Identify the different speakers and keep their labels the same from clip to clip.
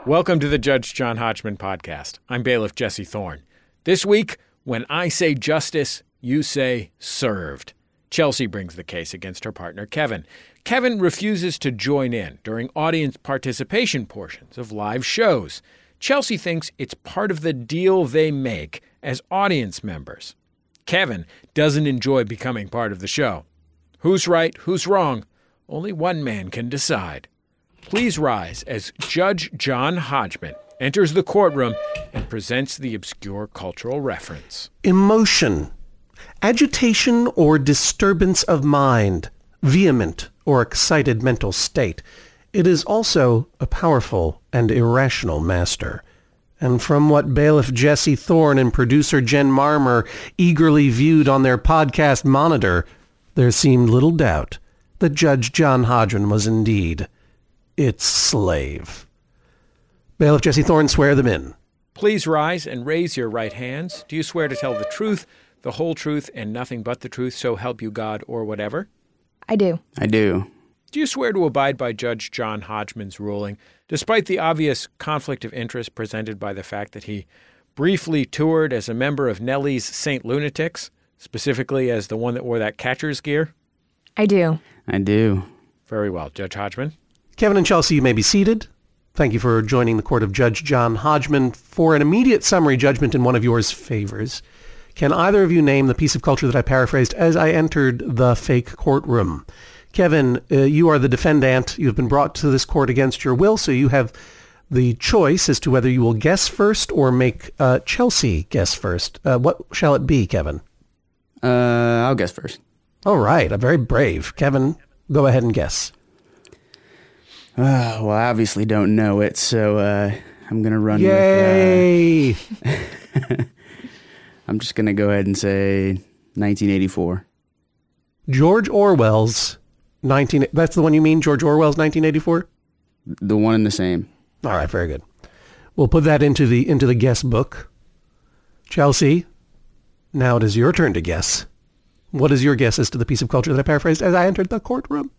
Speaker 1: Welcome to the Judge John Hodgman podcast. I'm bailiff Jesse Thorne. This week, when I say justice, you say served. Chelsea brings the case against her partner, Kevin. Kevin refuses to join in during audience participation portions of live shows. Chelsea thinks it's part of the deal they make as audience members. Kevin doesn't enjoy becoming part of the show. Who's right, who's wrong? Only one man can decide. Please rise as Judge John Hodgman enters the courtroom and presents the obscure cultural reference.
Speaker 2: Emotion, agitation or disturbance of mind, vehement or excited mental state. It is also a powerful and irrational master. And from what bailiff Jesse Thorne and producer Jen Marmer eagerly viewed on their podcast monitor, there seemed little doubt that Judge John Hodgman was indeed its slave. Bailiff Jesse Thorne, swear them in.
Speaker 1: Please rise and raise your right hands. Do you swear to tell the truth, the whole truth, and nothing but the truth, so help you God or whatever?
Speaker 3: I do.
Speaker 4: I do.
Speaker 1: Do you swear to abide by Judge John Hodgman's ruling, despite the obvious conflict of interest presented by the fact that he briefly toured as a member of Nelly's Saint Lunatics, specifically as the one that wore that catcher's gear?
Speaker 3: I do.
Speaker 4: I do.
Speaker 1: Very well. Judge Hodgman?
Speaker 2: Kevin and Chelsea, you may be seated. Thank you for joining the court of Judge John Hodgman. For an immediate summary judgment in one of yours favors, can either of you name the piece of culture that I paraphrased as I entered the fake courtroom? Kevin, you are the defendant. You have been brought to this court against your will, so you have the choice as to whether you will guess first or make Chelsea guess first. What shall it be, Kevin?
Speaker 4: I'll guess first.
Speaker 2: All right. Very brave. Kevin, go ahead and guess.
Speaker 4: Well, I obviously don't know it, so I'm going to run
Speaker 2: Yay!
Speaker 4: with... I'm just going to go ahead and say 1984.
Speaker 2: George Orwell's That's the one you mean, George Orwell's 1984?
Speaker 4: The one and the same.
Speaker 2: All right, very good. We'll put that into the guess book. Chelsea, now it is your turn to guess. What is your guess as to the piece of culture that I paraphrased as I entered the courtroom?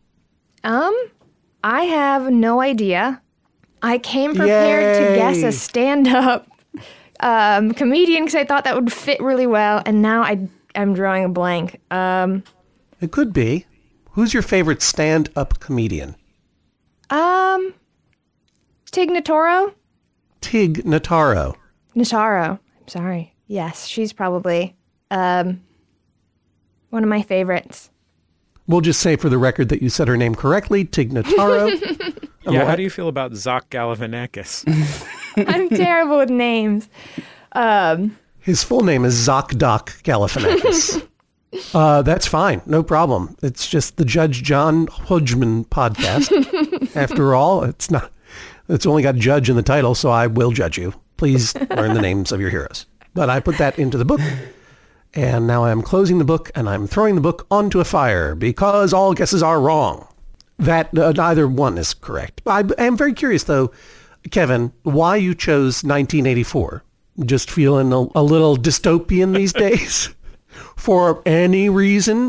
Speaker 3: I have no idea. I came prepared to guess a stand-up comedian because I thought that would fit really well, and now I'm drawing a blank.
Speaker 2: It could be. Who's your favorite stand-up comedian?
Speaker 3: Tig Notaro?
Speaker 2: Tig Notaro.
Speaker 3: Notaro. I'm sorry. Yes, she's probably one of my favorites.
Speaker 2: We'll just say for the record that you said her name correctly, Tig Notaro.
Speaker 1: Yeah, how do you feel about Zach Galifianakis?
Speaker 3: I'm terrible with names.
Speaker 2: His full name is Zokdoc Galifianakis. That's fine. No problem. It's just the Judge John Hodgman podcast. After all, it's only got judge in the title, so I will judge you. Please learn the names of your heroes. But I put that into the book. And now I'm closing the book and I'm throwing the book onto a fire because all guesses are wrong. That neither one is correct. I am very curious, though, Kevin, why you chose 1984. Just feeling a little dystopian these days? For any reason?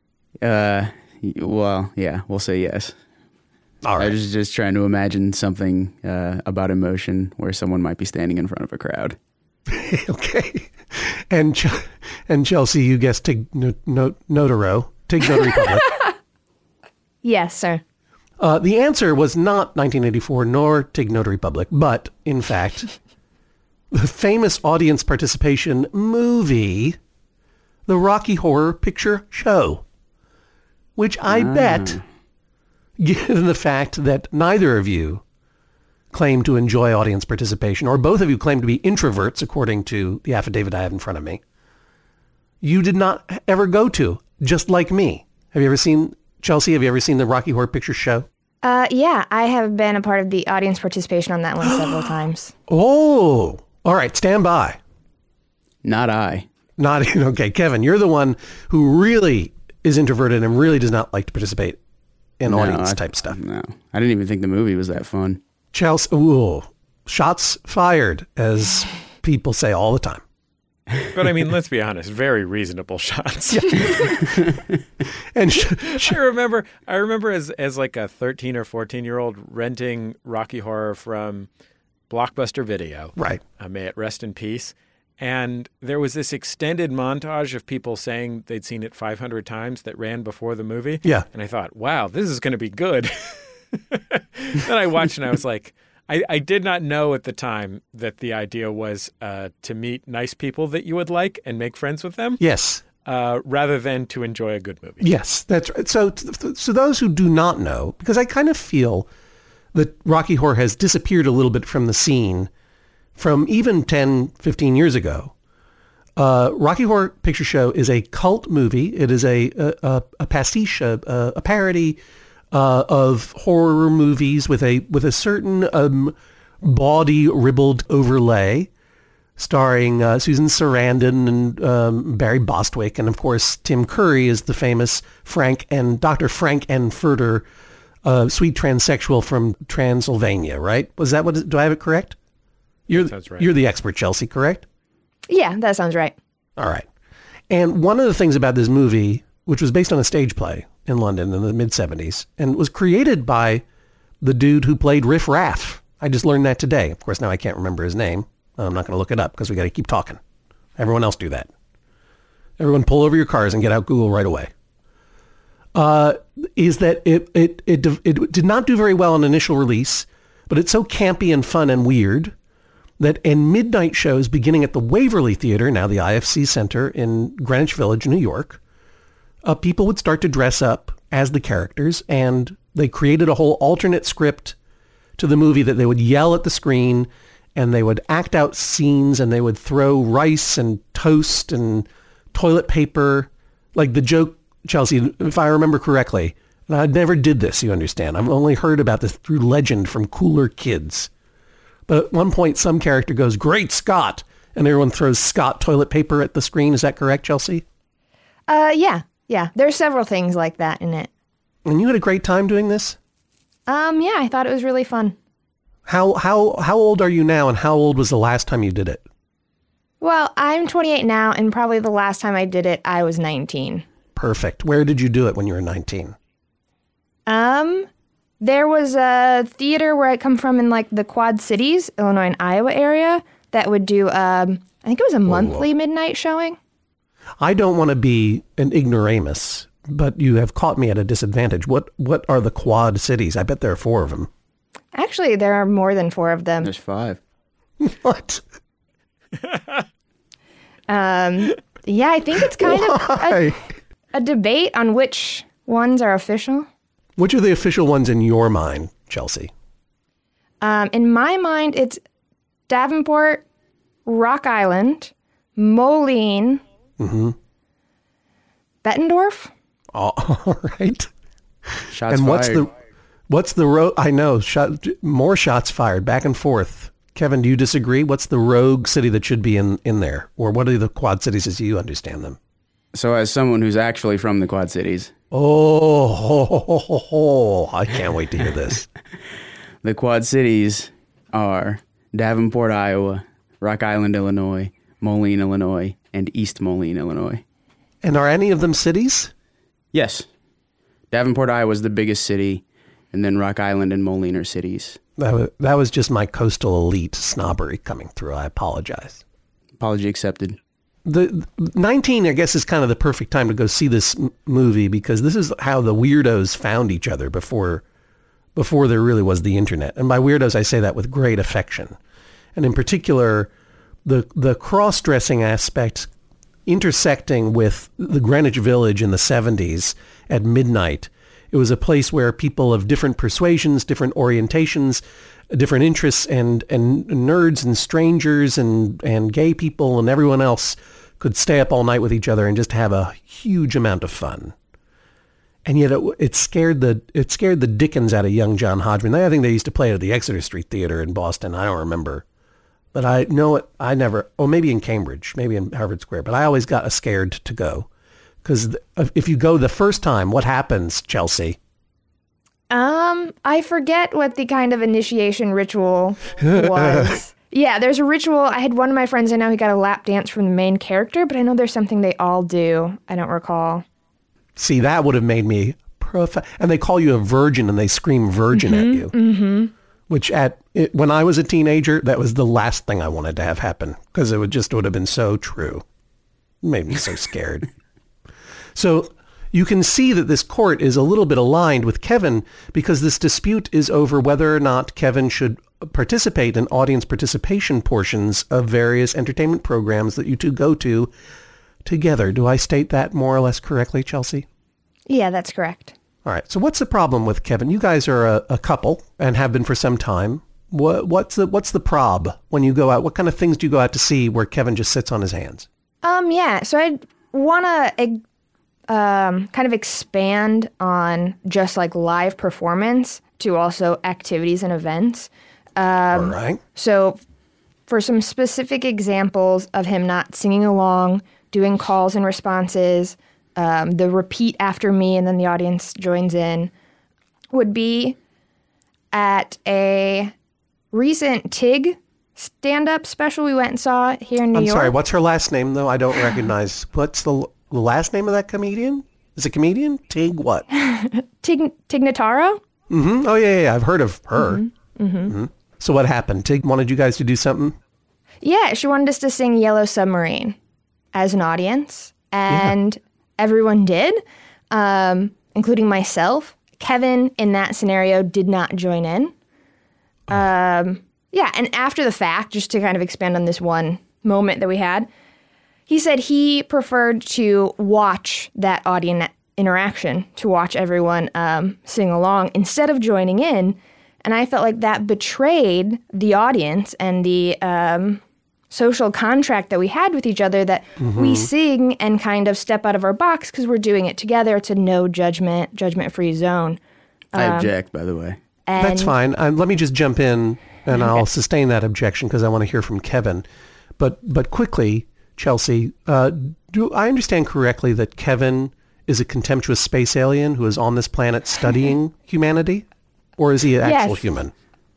Speaker 4: Well, yeah, we'll say yes.
Speaker 2: All right.
Speaker 4: I was just trying to imagine something about emotion where someone might be standing in front of a crowd.
Speaker 2: Okay. And Chelsea, you guessed Tig Notaro. Tig Notary Public.
Speaker 3: Yes, sir.
Speaker 2: The answer was not 1984 nor Tig Notary Public, but, in fact, the famous audience participation movie, The Rocky Horror Picture Show, which I bet, given the fact that neither of you claim to enjoy audience participation, or both of you claim to be introverts, according to the affidavit I have in front of me, you did not ever go to, just like me. Have you ever seen, Chelsea, have you ever seen the Rocky Horror Picture Show?
Speaker 3: Yeah, I have been a part of the audience participation on that one several times.
Speaker 2: Oh, all right, stand by.
Speaker 4: Not I.
Speaker 2: Not, okay, Kevin, you're the one who really is introverted and really does not like to participate in audience type stuff.
Speaker 4: No, I didn't even think the movie was that fun.
Speaker 2: Chelsea, ooh, shots fired, as people say all the time.
Speaker 1: But I mean, let's be honest, very reasonable shots.
Speaker 2: And
Speaker 1: I remember as like a 13 or 14-year-old renting Rocky Horror from Blockbuster Video.
Speaker 2: Right.
Speaker 1: May it rest in peace. And there was this extended montage of people saying they'd seen it 500 times that ran before the movie.
Speaker 2: Yeah.
Speaker 1: And I thought, wow, this is going to be good. Then I watched and I was like, I did not know at the time that the idea was to meet nice people that you would like and make friends with them.
Speaker 2: Yes.
Speaker 1: Rather than to enjoy a good movie.
Speaker 2: Yes, that's right. So those who do not know, because I kind of feel that Rocky Horror has disappeared a little bit from the scene from even 10, 15 years ago. Rocky Horror Picture Show is a cult movie. It is a pastiche, a parody of horror movies with a certain bawdy ribald overlay, starring Susan Sarandon and Barry Bostwick, and of course Tim Curry is the famous Dr. Frank N. Furter, sweet transsexual from Transylvania. Right? Was that what? Do I have it correct?
Speaker 1: Sounds right.
Speaker 2: You're the expert, Chelsea. Correct?
Speaker 3: Yeah, that sounds right.
Speaker 2: All right. And one of the things about this movie, which was based on a stage play in London in the mid-'70s, and was created by the dude who played Riff Raff. I just learned that today. Of course, now I can't remember his name. I'm not going to look it up because we got to keep talking. Everyone else do that. Everyone pull over your cars and get out Google right away. Is that it did not do very well on initial release, but it's so campy and fun and weird that in midnight shows beginning at the Waverly Theater, now the IFC Center in Greenwich Village, New York, people would start to dress up as the characters, and they created a whole alternate script to the movie that they would yell at the screen, and they would act out scenes, and they would throw rice and toast and toilet paper. Like the joke, Chelsea, if I remember correctly, and I never did this, you understand. I've only heard about this through legend from cooler kids. But at one point, some character goes, "Great Scott," and everyone throws Scott toilet paper at the screen. Is that correct, Chelsea?
Speaker 3: Yeah. There's several things like that in it.
Speaker 2: And you had a great time doing this?
Speaker 3: Yeah, I thought it was really fun.
Speaker 2: How old are you now, and how old was the last time you did it?
Speaker 3: Well, I'm 28 now, and probably the last time I did it, I was 19.
Speaker 2: Perfect. Where did you do it when you were 19?
Speaker 3: There was a theater where I come from in like the Quad Cities, Illinois and Iowa area that would do, I think it was a monthly midnight showing.
Speaker 2: I don't want to be an ignoramus, but you have caught me at a disadvantage. What are the Quad Cities? I bet there are 4 of them.
Speaker 3: Actually, there are more than 4 of them.
Speaker 4: There's 5.
Speaker 2: What?
Speaker 3: Yeah, I think it's kind of a debate on which ones are official.
Speaker 2: Which are the official ones in your mind, Chelsea?
Speaker 3: In my mind, it's Davenport, Rock Island, Moline, Bettendorf.
Speaker 2: All right.
Speaker 4: Shots
Speaker 2: and
Speaker 4: fired.
Speaker 2: what's the road? I know, more shots fired back and forth. Kevin, do you disagree? What's the rogue city that should be in there? Or what are the Quad Cities as you understand them?
Speaker 4: So as someone who's actually from the Quad Cities.
Speaker 2: Oh, I can't wait to hear this.
Speaker 4: The Quad Cities are Davenport, Iowa, Rock Island, Illinois, Moline, Illinois, and East Moline, Illinois.
Speaker 2: And are any of them cities?
Speaker 4: Yes. Davenport, Iowa is the biggest city, and then Rock Island and Moline are cities.
Speaker 2: That was just my coastal elite snobbery coming through. I apologize.
Speaker 4: Apology accepted.
Speaker 2: The 19, I guess, is kind of the perfect time to go see this movie because this is how the weirdos found each other before there really was the internet. And by weirdos, I say that with great affection. And in particular, the cross-dressing aspect intersecting with the Greenwich Village in the 70s at midnight. It was a place where people of different persuasions, different orientations, different interests, and nerds and strangers and gay people and everyone else could stay up all night with each other and just have a huge amount of fun. And yet it scared the dickens out of young John Hodgman. I think they used to play it at the Exeter Street Theater in Boston. I don't remember. But I know it. I never, or maybe in Cambridge, maybe in Harvard Square. But I always got scared to go. Because if you go the first time, what happens, Chelsea?
Speaker 3: I forget what the kind of initiation ritual was. Yeah, there's a ritual. I had one of my friends I know, he got a lap dance from the main character, but I know there's something they all do. I don't recall.
Speaker 2: See, that would have made me and they call you a virgin and they scream virgin at you. Mm-hmm. Which when I was a teenager, that was the last thing I wanted to have happen because it would have been so true. It made me so scared. So you can see that this court is a little bit aligned with Kevin because this dispute is over whether or not Kevin should participate in audience participation portions of various entertainment programs that you two go to together. Do I state that more or less correctly, Chelsea?
Speaker 3: Yeah, that's correct.
Speaker 2: All right. So what's the problem with Kevin? You guys are a couple and have been for some time. What's the prob when you go out? What kind of things do you go out to see where Kevin just sits on his hands?
Speaker 3: Yeah. So I want to kind of expand on just like live performance to also activities and events.
Speaker 2: All right.
Speaker 3: So for some specific examples of him not singing along, doing calls and responses, the repeat after me and then the audience joins in, would be at a recent TIG stand-up special we went and saw here in New York.
Speaker 2: I'm sorry, what's her last name, though? I don't recognize. What's the last name of that comedian? Is it comedian? Tig what?
Speaker 3: Tig Notaro?
Speaker 2: Mm-hmm. Oh, yeah. I've heard of her. Mm-hmm. Mm-hmm. So what happened? Tig wanted you guys to do something?
Speaker 3: Yeah, she wanted us to sing Yellow Submarine as an audience, and everyone did, including myself. Kevin, in that scenario, did not join in. Yeah, and after the fact, just to kind of expand on this one moment that we had, he said he preferred to watch that audience interaction, to watch everyone sing along instead of joining in. And I felt like that betrayed the audience and the social contract that we had with each other, that we sing and kind of step out of our box because we're doing it together. It's a no judgment-free zone.
Speaker 4: I object, by the way.
Speaker 2: That's fine. Let me just jump in, and I'll sustain that objection because I want to hear from Kevin. But quickly, Chelsea, do I understand correctly that Kevin is a contemptuous space alien who is on this planet studying humanity? Or is he an actual human?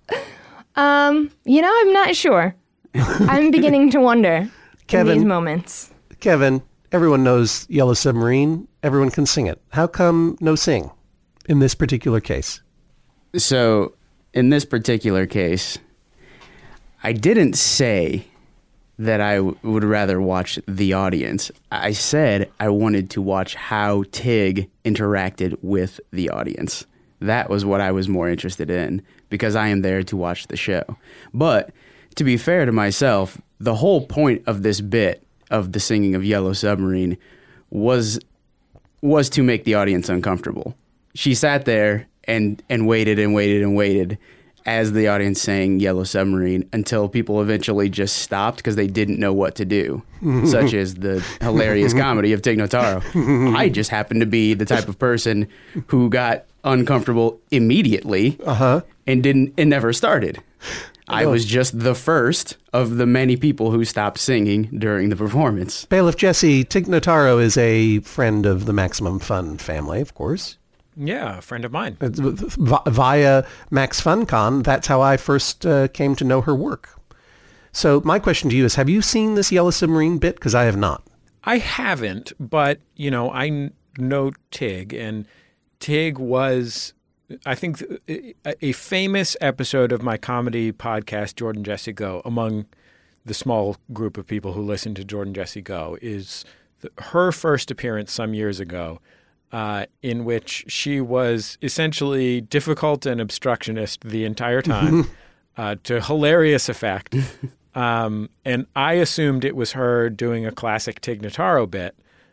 Speaker 3: I'm not sure. I'm beginning to wonder in these moments.
Speaker 2: Kevin, everyone knows Yellow Submarine. Everyone can sing it. How come no sing in this particular case?
Speaker 4: So, in this particular case, I didn't say that I would rather watch the audience. I said I wanted to watch how Tig interacted with the audience. That was what I was more interested in because I am there to watch the show. But to be fair to myself, the whole point of this bit of the singing of Yellow Submarine was to make the audience uncomfortable. She sat there and waited and waited and waited as the audience sang Yellow Submarine until people eventually just stopped because they didn't know what to do, such as the hilarious comedy of Tig Notaro. I just happened to be the type of person who got uncomfortable immediately and never started. I was just the first of the many people who stopped singing during the performance.
Speaker 2: Bailiff Jesse, Tig Notaro is a friend of the Maximum Fun family, of course.
Speaker 1: Yeah, a friend of mine.
Speaker 2: Via Max FunCon, that's how I first came to know her work. So my question to you is, have you seen this Yellow Submarine bit? Because I have not.
Speaker 1: I haven't, but, I know Tig, and Tig was, I think, a famous episode of my comedy podcast, Jordan Jesse Go, among the small group of people who listen to Jordan Jesse Go, is her first appearance some years ago, in which she was essentially difficult and obstructionist the entire time, to hilarious effect. And I assumed it was her doing a classic Tig Notaro bit,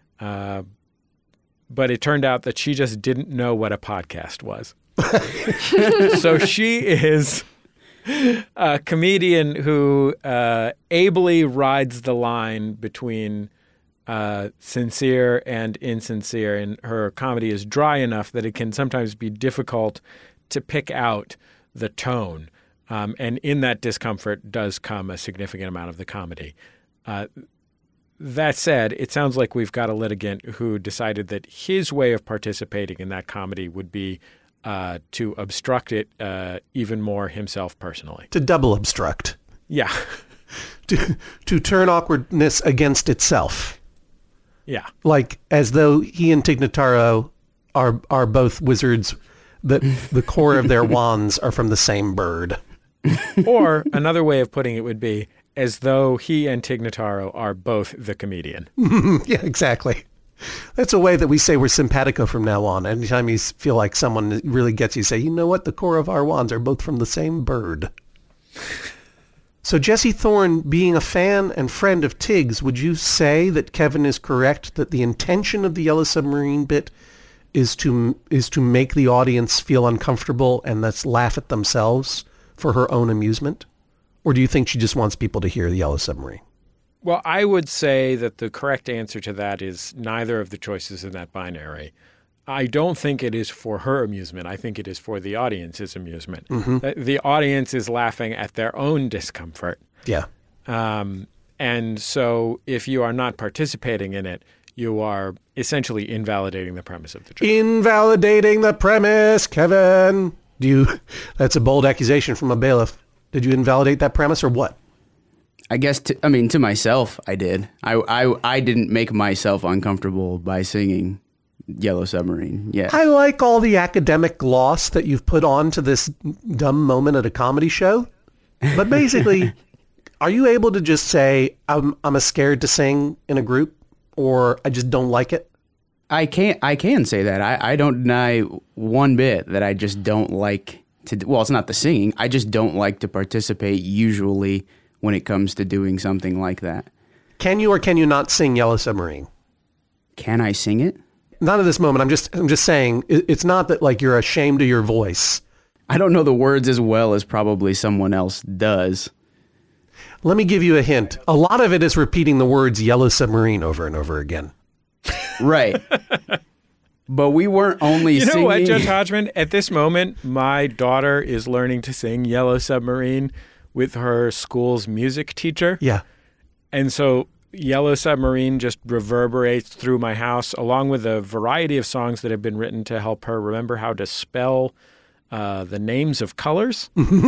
Speaker 1: but it turned out that she just didn't know what a podcast was. So she is a comedian who ably rides the line between sincere and insincere, and her comedy is dry enough that it can sometimes be difficult to pick out the tone. And in that discomfort does come a significant amount of the comedy. That said, it sounds like we've got a litigant who decided that his way of participating in that comedy would be to obstruct it even more himself personally.
Speaker 2: To double obstruct.
Speaker 1: Yeah.
Speaker 2: To turn awkwardness against itself.
Speaker 1: Yeah.
Speaker 2: Like as though he and Tig Notaro are both wizards that the core of their wands are from the same bird.
Speaker 1: Or another way of putting it would be as though he and Tig Notaro are both the comedian.
Speaker 2: Yeah, exactly. That's a way that we say we're simpatico from now on. Anytime you feel like someone really gets you, say, you know what? The core of our wands are both from the same bird. So Jesse Thorne, being a fan and friend of Tig's, would you say that Kevin is correct that the intention of the Yellow Submarine bit is to make the audience feel uncomfortable and thus laugh at themselves for her own amusement? Or do you think she just wants people to hear the Yellow Submarine?
Speaker 1: Well, I would say that the correct answer to that is neither of the choices in that binary. I don't think it is for her amusement. I think it is for the audience's amusement. Mm-hmm. The audience is laughing at their own discomfort.
Speaker 2: Yeah.
Speaker 1: And so if you are not participating in it, you are essentially invalidating the premise of the joke.
Speaker 2: Invalidating the premise, Kevin. That's a bold accusation from a bailiff. Did you invalidate that premise or what?
Speaker 4: I guess, to myself, I did. I didn't make myself uncomfortable by singing Yellow Submarine. Yeah.
Speaker 2: I like all the academic gloss that you've put on to this dumb moment at a comedy show. But basically, are you able to just say, I'm scared to sing in a group, or I just don't like it?
Speaker 4: I can say that. I don't deny one bit that I just don't like to, well, it's not the singing. I just don't like to participate usually when it comes to doing something like that.
Speaker 2: Can you or can you not sing Yellow Submarine?
Speaker 4: Can I sing it?
Speaker 2: Not at this moment. I'm just saying it's not that like you're ashamed of your voice.
Speaker 4: I don't know the words as well as probably someone else does.
Speaker 2: Let me give you a hint. A lot of it is repeating the words Yellow Submarine over and over again.
Speaker 4: Right. But we weren't only singing...
Speaker 1: You know what, Judge Hodgman? At this moment, my daughter is learning to sing Yellow Submarine with her school's music teacher.
Speaker 2: Yeah.
Speaker 1: And so Yellow Submarine just reverberates through my house, along with a variety of songs that have been written to help her remember how to spell the names of colors.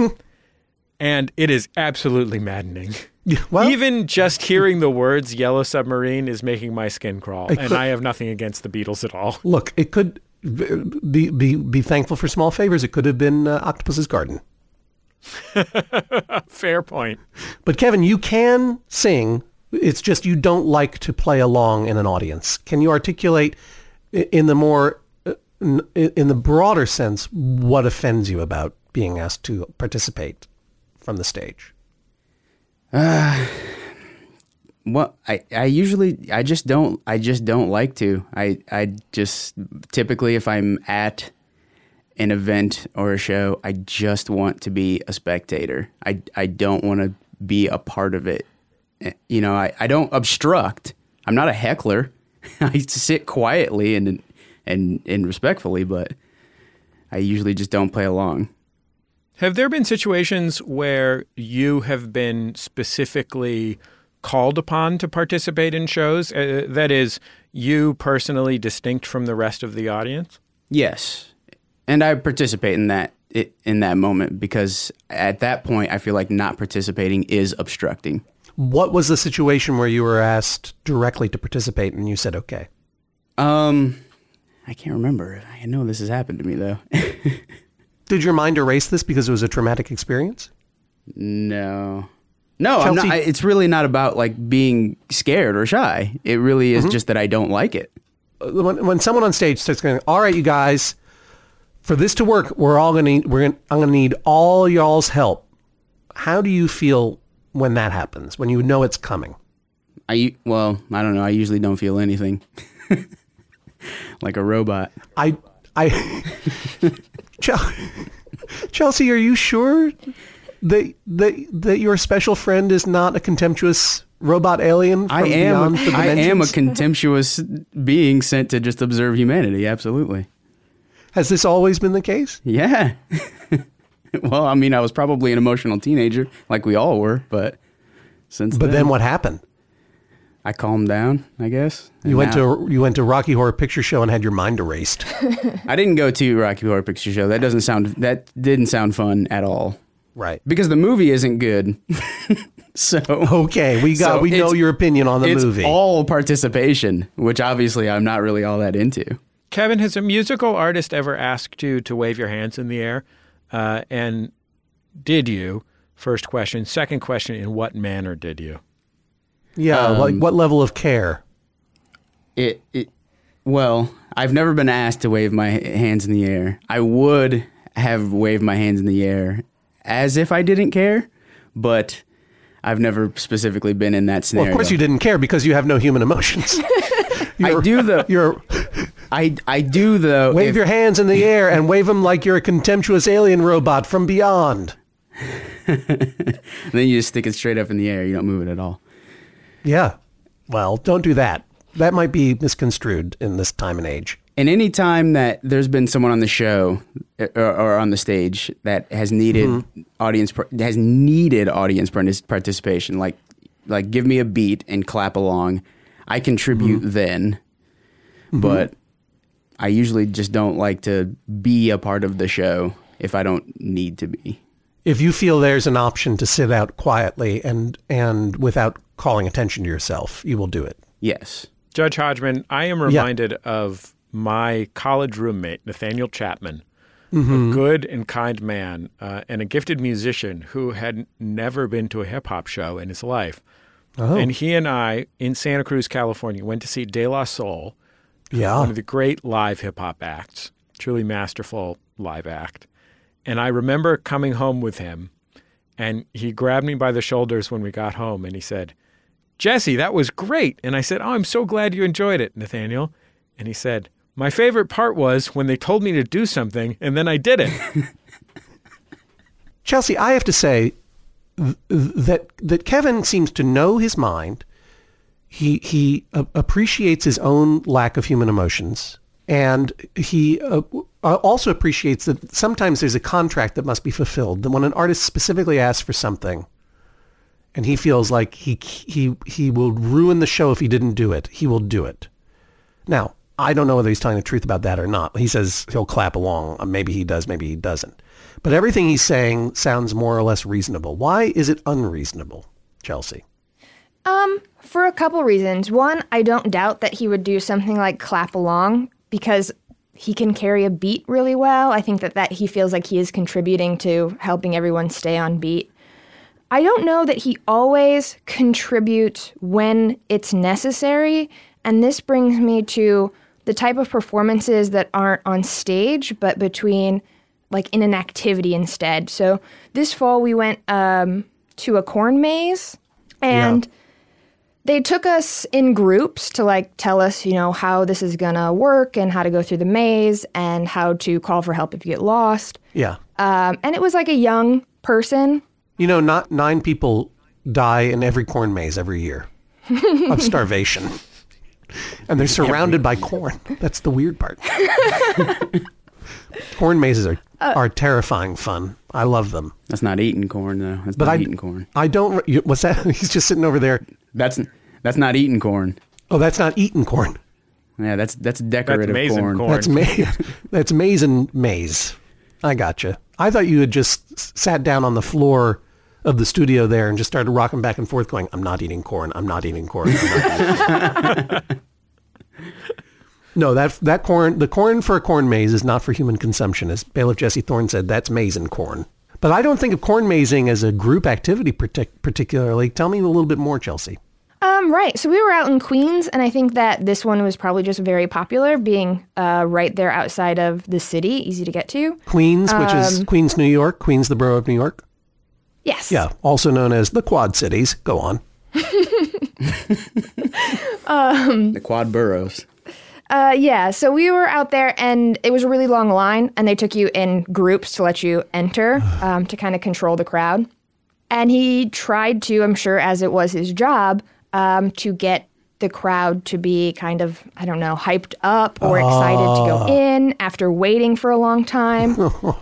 Speaker 1: And it is absolutely maddening.
Speaker 2: Yeah, well,
Speaker 1: even just hearing the words Yellow Submarine is making my skin crawl. And I have nothing against the Beatles at all.
Speaker 2: Look, it could be thankful for small favors. It could have been Octopus's Garden.
Speaker 1: Fair point.
Speaker 2: But Kevin, you can sing. It's just you don't like to play along in an audience. Can you articulate in the broader sense what offends you about being asked to participate from the stage?
Speaker 4: Well, I just don't like to. I just typically, if I'm at an event or a show, I just want to be a spectator. I don't want to be a part of it. You know, I don't obstruct. I'm not a heckler. I sit quietly and respectfully, but I usually just don't play along.
Speaker 1: Have there been situations where you have been specifically called upon to participate in shows? That is, you personally distinct from the rest of the audience?
Speaker 4: Yes. And I participate in that moment because at that point, I feel like not participating is obstructing.
Speaker 2: What was the situation where you were asked directly to participate and you said, okay?
Speaker 4: I can't remember. I know this has happened to me, though.
Speaker 2: Did your mind erase this because it was a traumatic experience?
Speaker 4: No, I'm not. It's really not about like being scared or shy. It really is just that I don't like it.
Speaker 2: When someone on stage starts going, all right, you guys, for this to work, I'm gonna need all y'all's help. How do you feel when that happens? When you know it's coming? I
Speaker 4: don't know. I usually don't feel anything. Like a robot.
Speaker 2: Chelsea, are you sure that your special friend is not a contemptuous robot alien from beyond the dimensions?
Speaker 4: I am a contemptuous being sent to just observe humanity. Absolutely.
Speaker 2: Has this always been the case?
Speaker 4: Yeah. Well, I mean, I was probably an emotional teenager, like we all were, but
Speaker 2: then what happened?
Speaker 4: I calmed down, I guess.
Speaker 2: You went to Rocky Horror Picture Show and had your mind erased.
Speaker 4: I didn't go to Rocky Horror Picture Show. That didn't sound fun at all.
Speaker 2: Right.
Speaker 4: Because the movie isn't good. So
Speaker 2: okay, we know your opinion on the movie.
Speaker 4: It's all participation, which obviously I'm not really all that into.
Speaker 1: Kevin, has a musical artist ever asked you to wave your hands in the air? And did you? First question. Second question, in what manner did you?
Speaker 2: Yeah, like what level of care?
Speaker 4: Well, I've never been asked to wave my hands in the air. I would have waved my hands in the air as if I didn't care, but I've never specifically been in that scenario.
Speaker 2: Well, of course you didn't care because you have no human emotions.
Speaker 4: I do though.
Speaker 2: Wave your hands in the air and wave them like you're a contemptuous alien robot from beyond.
Speaker 4: Then you just stick it straight up in the air. You don't move it at all.
Speaker 2: Yeah. Well, don't do that. That might be misconstrued in this time and age.
Speaker 4: And any time that there's been someone on the show or on the stage that has needed audience participation, like give me a beat and clap along, I contribute then. But I usually just don't like to be a part of the show if I don't need to be.
Speaker 2: If you feel there's an option to sit out quietly and without calling attention to yourself, you will do it.
Speaker 4: Yes.
Speaker 1: Judge Hodgman, I am reminded of my college roommate, Nathaniel Chapman, a good and kind man and a gifted musician who had never been to a hip-hop show in his life. Oh. And he and I, in Santa Cruz, California, went to see De La Soul, one of the great live hip-hop acts, truly masterful live act. And I remember coming home with him, and he grabbed me by the shoulders when we got home, and he said, "Jesse, that was great." And I said, "Oh, I'm so glad you enjoyed it, Nathaniel." And he said, "My favorite part was when they told me to do something, and then I did it."
Speaker 2: Chelsea, I have to say that Kevin seems to know his mind. He appreciates his own lack of human emotions. And he also appreciates that sometimes there's a contract that must be fulfilled. That when an artist specifically asks for something, and he feels like he will ruin the show if he didn't do it, he will do it. Now, I don't know whether he's telling the truth about that or not. He says he'll clap along. Maybe he does, maybe he doesn't. But everything he's saying sounds more or less reasonable. Why is it unreasonable, Chelsea?
Speaker 3: For a couple reasons. One, I don't doubt that he would do something like clap along because he can carry a beat really well. I think that he feels like he is contributing to helping everyone stay on beat. I don't know that he always contributes when it's necessary, and this brings me to the type of performances that aren't on stage, but between, like, in an activity instead. So this fall we went to a corn maze, and they took us in groups to, like, tell us, how this is gonna work and how to go through the maze and how to call for help if you get lost.
Speaker 2: Yeah.
Speaker 3: And it was like a young person.
Speaker 2: Not 9 people die in every corn maze every year of starvation. And they're surrounded by corn. That's the weird part. Corn mazes are terrifying fun. I love them.
Speaker 4: That's not eating corn, though. That's not eating corn.
Speaker 2: I don't... What's that? He's just sitting over there.
Speaker 4: That's not eating corn.
Speaker 2: Oh, that's not eating corn.
Speaker 4: Yeah, that's decorative corn.
Speaker 2: That's maize and maize. I gotcha. I thought you had just sat down on the floor of the studio there and just started rocking back and forth going, "I'm not eating corn. I'm not eating corn. I'm not eating corn." No, that corn, the corn for a corn maze is not for human consumption. As Bailiff Jesse Thorne said, that's maize and corn. But I don't think of corn mazing as a group activity particularly. Tell me a little bit more, Chelsea.
Speaker 3: Right. So we were out in Queens, and I think that this one was probably just very popular, being right there outside of the city, easy to get to.
Speaker 2: Queens, which is Queens, New York. Queens, the borough of New York.
Speaker 3: Yes.
Speaker 2: Yeah, also known as the Quad Cities. Go on.
Speaker 4: The Quad Boroughs.
Speaker 3: Yeah, so we were out there, and it was a really long line, and they took you in groups to let you enter to kind of control the crowd. And he tried to, I'm sure as it was his job, to get the crowd to be kind of, I don't know, hyped up or excited to go in after waiting for a long time.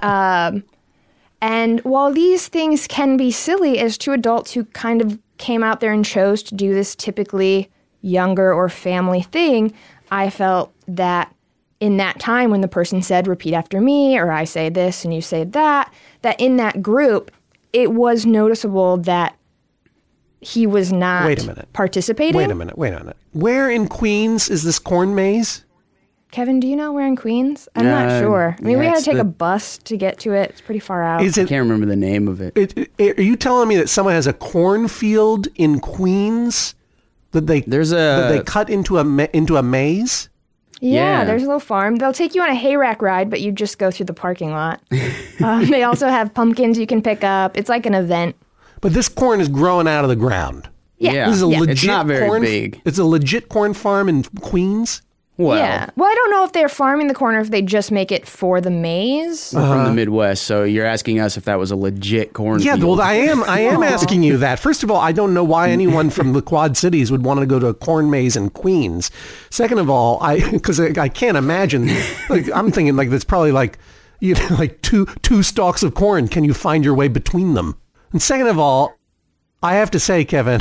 Speaker 3: And while these things can be silly, as two adults who kind of came out there and chose to do this typically younger or family thing, I felt that in that time when the person said, "Repeat after me," or "I say this and you say that," that in that group, it was noticeable that he was not participating.
Speaker 2: Wait a minute. Where in Queens is this corn maze?
Speaker 3: Kevin, do you know where in Queens? I'm not sure. I mean, we had to take a bus to get to it. It's pretty far out.
Speaker 4: I can't remember the name of it.
Speaker 2: Are you telling me that someone has a cornfield in Queens that they cut into a maze?
Speaker 3: Yeah, there's a little farm. They'll take you on a hay rack ride, but you just go through the parking lot. They also have pumpkins you can pick up. It's like an event.
Speaker 2: But this corn is growing out of the ground.
Speaker 3: Yeah.
Speaker 2: This is a legit
Speaker 4: it's not very big.
Speaker 2: It's a legit corn farm in Queens?
Speaker 4: Well,
Speaker 3: yeah. Well, I don't know if they're farming the corn or if they just make it for the maze.
Speaker 4: We're from the Midwest, so you're asking us if that was a legit cornfield.
Speaker 2: Yeah, well, I am asking you that. First of all, I don't know why anyone from the Quad Cities would want to go to a corn maze in Queens. Second of all, because I can't imagine. Like, I'm thinking like that's probably like, you know, like two stalks of corn. Can you find your way between them? And second of all, I have to say, Kevin,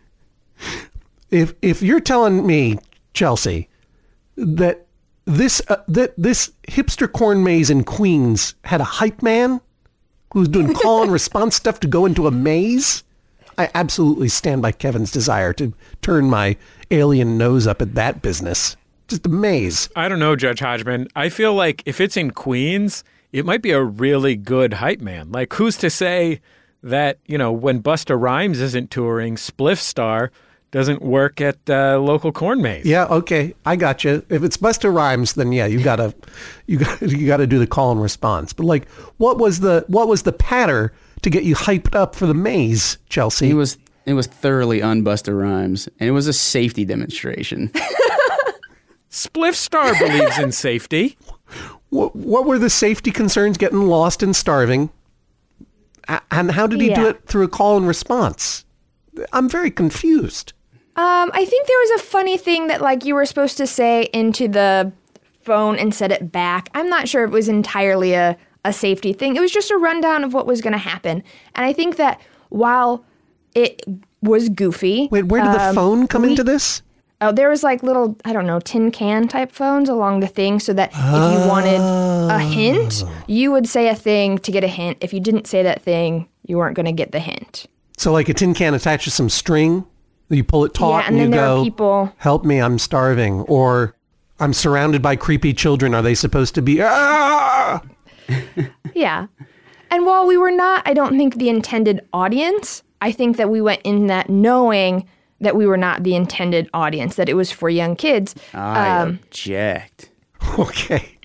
Speaker 2: if you're telling me, Chelsea, that this hipster corn maze in Queens had a hype man who was doing call and response stuff to go into a maze, I absolutely stand by Kevin's desire to turn my alien nose up at that business. Just a maze.
Speaker 1: I don't know, Judge Hodgman. I feel like if it's in Queens, it might be a really good hype man. Like, who's to say that, you know, when Busta Rhymes isn't touring, Spliff Star doesn't work at local corn maze.
Speaker 2: Yeah, okay, I got you. If it's Busta Rhymes, then yeah, you gotta do the call and response. But like, what was the patter to get you hyped up for the maze, Chelsea?
Speaker 4: It was thoroughly un-Busta Rhymes, and it was a safety demonstration.
Speaker 1: Spliff Star believes in safety.
Speaker 2: What were the safety concerns? Getting lost and starving, and how did he do it through a call and response? I'm very confused.
Speaker 3: I think there was a funny thing that like you were supposed to say into the phone and set it back. I'm not sure it was entirely a safety thing. It was just a rundown of what was going to happen. And I think that while it was goofy.
Speaker 2: Wait, where did the phone come into this?
Speaker 3: Oh, there was like little, I don't know, tin can type phones along the thing so that if you wanted a hint, you would say a thing to get a hint. If you didn't say that thing, you weren't going to get the hint.
Speaker 2: So like a tin can attached to some string, you pull it taut and you go, people, help me, I'm starving. Or I'm surrounded by creepy children. Are they supposed to be? Ah!
Speaker 3: Yeah. And while we were not, I don't think, the intended audience, I think that we went in that knowing that we were not the intended audience, that it was for young kids.
Speaker 4: I object.
Speaker 2: Okay.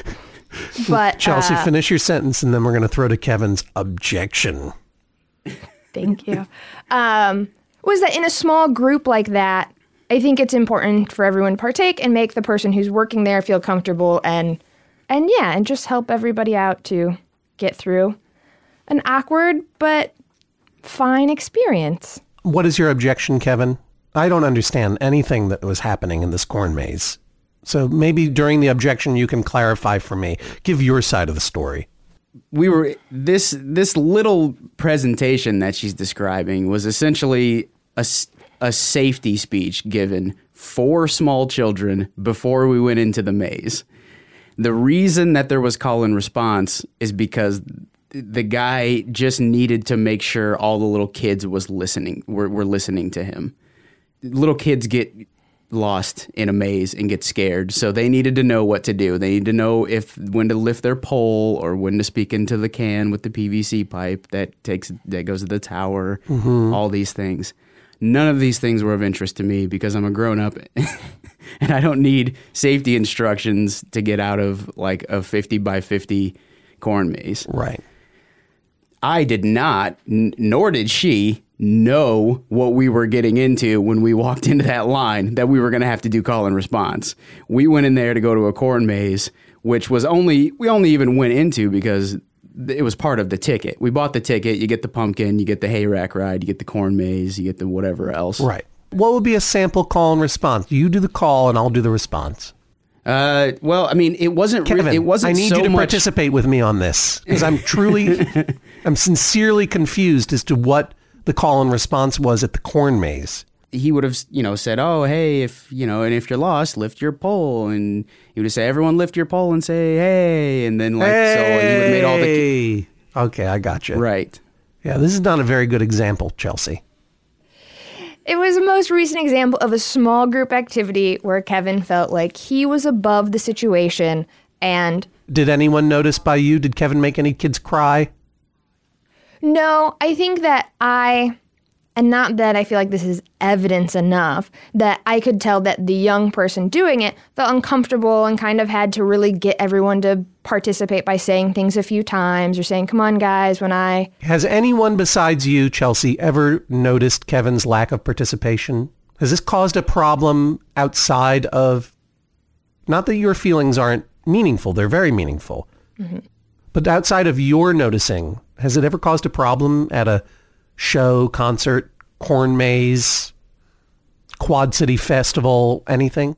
Speaker 3: But
Speaker 2: Chelsea, finish your sentence and then we're going to throw to Kevin's objection.
Speaker 3: Thank you. Was that in a small group like that, I think it's important for everyone to partake and make the person who's working there feel comfortable and just help everybody out to get through an awkward but fine experience.
Speaker 2: What is your objection, Kevin? I don't understand anything that was happening in this corn maze. So maybe during the objection you can clarify for me. Give your side of the story.
Speaker 4: We were this little presentation that she's describing was essentially a safety speech given for small children before we went into the maze. The reason that there was call and response is because the guy just needed to make sure all the little kids were listening to him. Little kids get lost in a maze and get scared, so they needed to know what to do. They need to know when to lift their pole or when to speak into the can with the PVC pipe that goes to the tower. Mm-hmm. All these things. None of these things were of interest to me because I'm a grown-up and I don't need safety instructions to get out of like a 50 by 50 corn maze.
Speaker 2: Right.
Speaker 4: I did not, nor did she, know what we were getting into when we walked into that line, that we were going to have to do call and response. We went in there to go to a corn maze, which we only even went into because it was part of the ticket. We bought the ticket, you get the pumpkin, you get the hay rack ride, you get the corn maze, you get the whatever else.
Speaker 2: Right. What would be a sample call and response? You do the call and I'll do the response.
Speaker 4: Well, I mean, it wasn't.
Speaker 2: Kevin,
Speaker 4: it wasn't.
Speaker 2: I need
Speaker 4: so
Speaker 2: you to
Speaker 4: much...
Speaker 2: participate with me on this because I'm sincerely confused as to what the call and response was at the corn maze.
Speaker 4: He would have, said, "Oh, hey, if you're lost, lift your pole," and he would say, "Everyone, lift your pole and say hey," and then so he would have made all the.
Speaker 2: Okay, I got you.
Speaker 4: Right.
Speaker 2: Yeah, this is not a very good example, Chelsea.
Speaker 3: It was the most recent example of a small group activity where Kevin felt like he was above the situation and...
Speaker 2: Did anyone notice by you? Did Kevin make any kids cry?
Speaker 3: No, I think that and not that I feel like this is evidence enough, that I could tell that the young person doing it felt uncomfortable and kind of had to really get everyone to participate by saying things a few times or saying, come on, guys, when I...
Speaker 2: Has anyone besides you, Chelsea, ever noticed Kevin's lack of participation? Has this caused a problem outside of... Not that your feelings aren't meaningful, they're very meaningful. Mm-hmm. But outside of your noticing, has it ever caused a problem at a show, concert, corn maze, Quad City Festival, anything?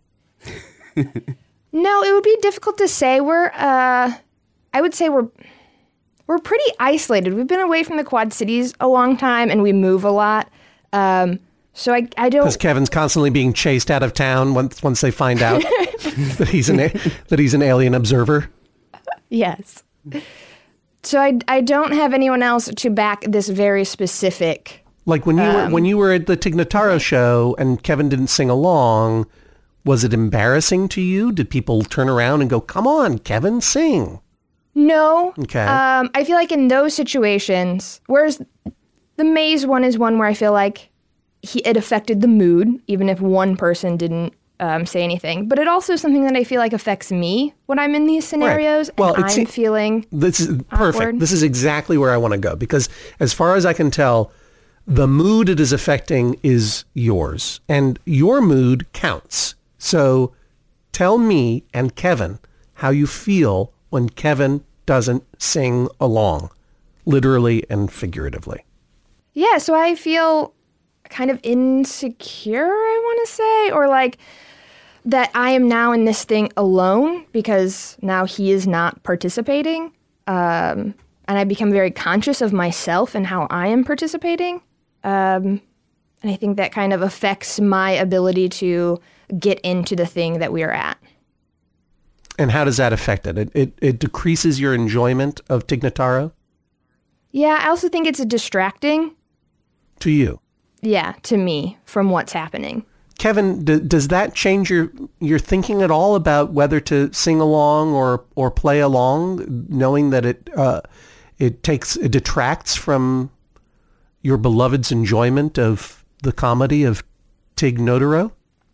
Speaker 3: No, it would be difficult to say. I would say we're pretty isolated. We've been away from the Quad Cities a long time, and we move a lot. So I don't...
Speaker 2: Because Kevin's constantly being chased out of town once they find out that he's an alien observer.
Speaker 3: Yes. So I don't have anyone else to back this very specific...
Speaker 2: Like when you were at the Tig Notaro show and Kevin didn't sing along, was it embarrassing to you? Did people turn around and go, come on, Kevin, sing?
Speaker 3: No.
Speaker 2: Okay.
Speaker 3: I feel like in those situations, whereas the maze one is one where I feel like it affected the mood, even if one person didn't say anything. But it also is something that I feel like affects me when I'm in these scenarios. Right. Well, and I'm feeling
Speaker 2: this is perfect.
Speaker 3: Awkward.
Speaker 2: This is exactly where I want to go, because as far as I can tell, the mood it is affecting is yours, and your mood counts. So tell me and Kevin how you feel when Kevin doesn't sing along, literally and figuratively.
Speaker 3: Yeah, so I feel kind of insecure, I want to say, or like that I am now in this thing alone because now he is not participating. And I become very conscious of myself and how I am participating. And I think that kind of affects my ability to get into the thing that we are at.
Speaker 2: And how does that affect it? It decreases your enjoyment of Tig Notaro?
Speaker 3: Yeah, I also think it's distracting.
Speaker 2: To you?
Speaker 3: Yeah, to me, from what's happening.
Speaker 2: Kevin, does that change your thinking at all about whether to sing along or play along, knowing that it detracts from your beloved's enjoyment of the comedy of Tig Notaro?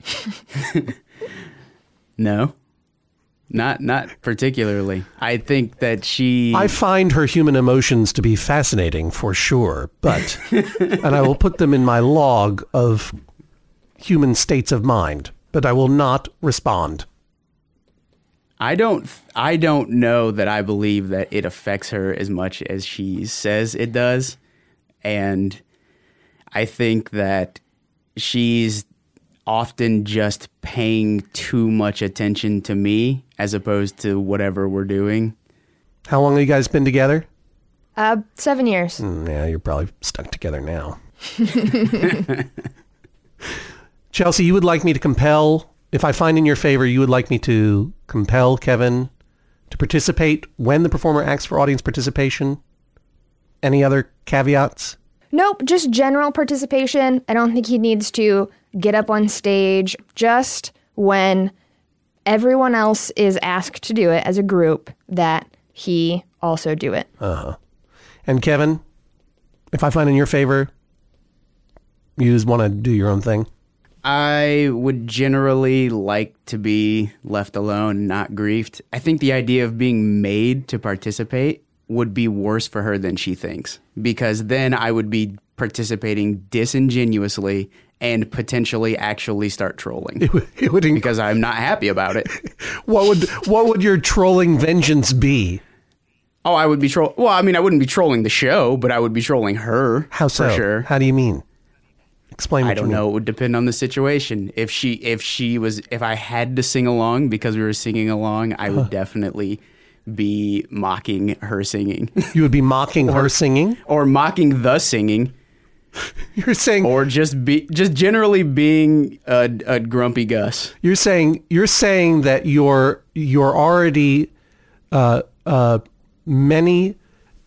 Speaker 4: No, not particularly. I think that I
Speaker 2: find her human emotions to be fascinating for sure, but, and I will put them in my log of human states of mind, but I will not respond.
Speaker 4: I don't know that I believe that it affects her as much as she says it does. And I think that she's often just paying too much attention to me as opposed to whatever we're doing.
Speaker 2: How long have you guys been together?
Speaker 3: 7 years.
Speaker 2: Yeah, you're probably stuck together now. Chelsea, you would like me to compel, if I find in your favor, you would like me to compel Kevin to participate when the performer asks for audience participation? Any other caveats?
Speaker 3: Nope, just general participation. I don't think he needs to get up on stage, just when everyone else is asked to do it as a group, that he also do it.
Speaker 2: Uh-huh. And Kevin, if I find in your favor, you just want to do your own thing?
Speaker 4: I would generally like to be left alone, not griefed. I think the idea of being made to participate would be worse for her than she thinks, because then I would be participating disingenuously and potentially actually start trolling.
Speaker 2: It would
Speaker 4: because I'm not happy about it.
Speaker 2: What would your trolling vengeance be?
Speaker 4: Oh, I would be Well, I mean, I wouldn't be trolling the show, but I would be trolling her.
Speaker 2: How so?
Speaker 4: For sure.
Speaker 2: How do you mean? Explain.
Speaker 4: I don't know. It would depend on the situation. If I had to sing along because we were singing along, I would definitely be mocking her singing.
Speaker 2: You would be mocking her singing?
Speaker 4: Or mocking the singing.
Speaker 2: You're saying...
Speaker 4: Or just generally being a grumpy Gus.
Speaker 2: You're saying that you're already many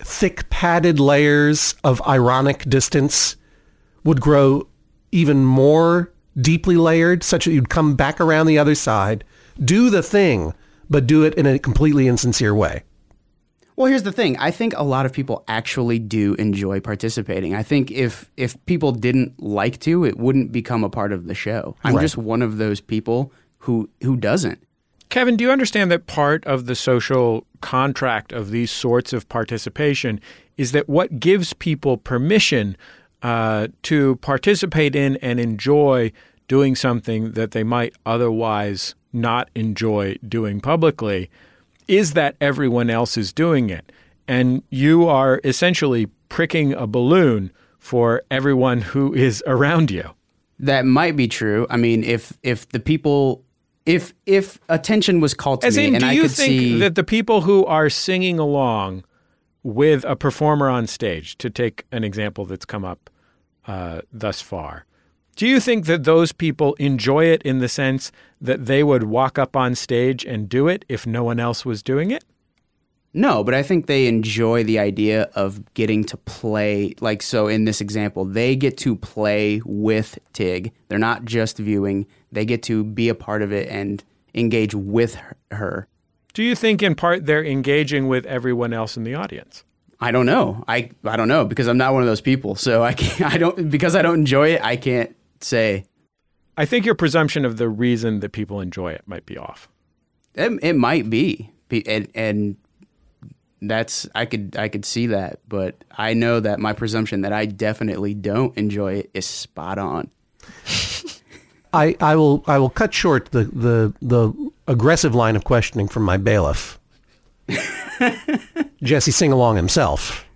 Speaker 2: thick padded layers of ironic distance would grow even more deeply layered, such that you'd come back around the other side, do the thing, but do it in a completely insincere way.
Speaker 4: Well, here's the thing. I think a lot of people actually do enjoy participating. I think if people didn't like to, it wouldn't become a part of the show. I'm just one of those people who doesn't.
Speaker 1: Kevin, do you understand that part of the social contract of these sorts of participation is that what gives people permission to participate in and enjoy doing something that they might otherwise not enjoy doing publicly is that everyone else is doing it. And you are essentially pricking a balloon for everyone who is around you.
Speaker 4: That might be true. I mean, if attention was called to me and I could see...
Speaker 1: Do you think that the people who are singing along with a performer on stage, to take an example that's come up thus far, do you think that those people enjoy it in the sense that they would walk up on stage and do it if no one else was doing it?
Speaker 4: No, but I think they enjoy the idea of getting to play. Like, so in this example, they get to play with Tig. They're not just viewing. They get to be a part of it and engage with her.
Speaker 1: Do you think in part they're engaging with everyone else in the audience?
Speaker 4: I don't know. I don't know because I'm not one of those people. So because I don't enjoy it, I can't say.
Speaker 1: I think your presumption of the reason that people enjoy it might be off.
Speaker 4: It might be, and that's I could see that, but I know that my presumption that I definitely don't enjoy it is spot on.
Speaker 2: I will cut short the aggressive line of questioning from my bailiff, Jesse Singalong himself,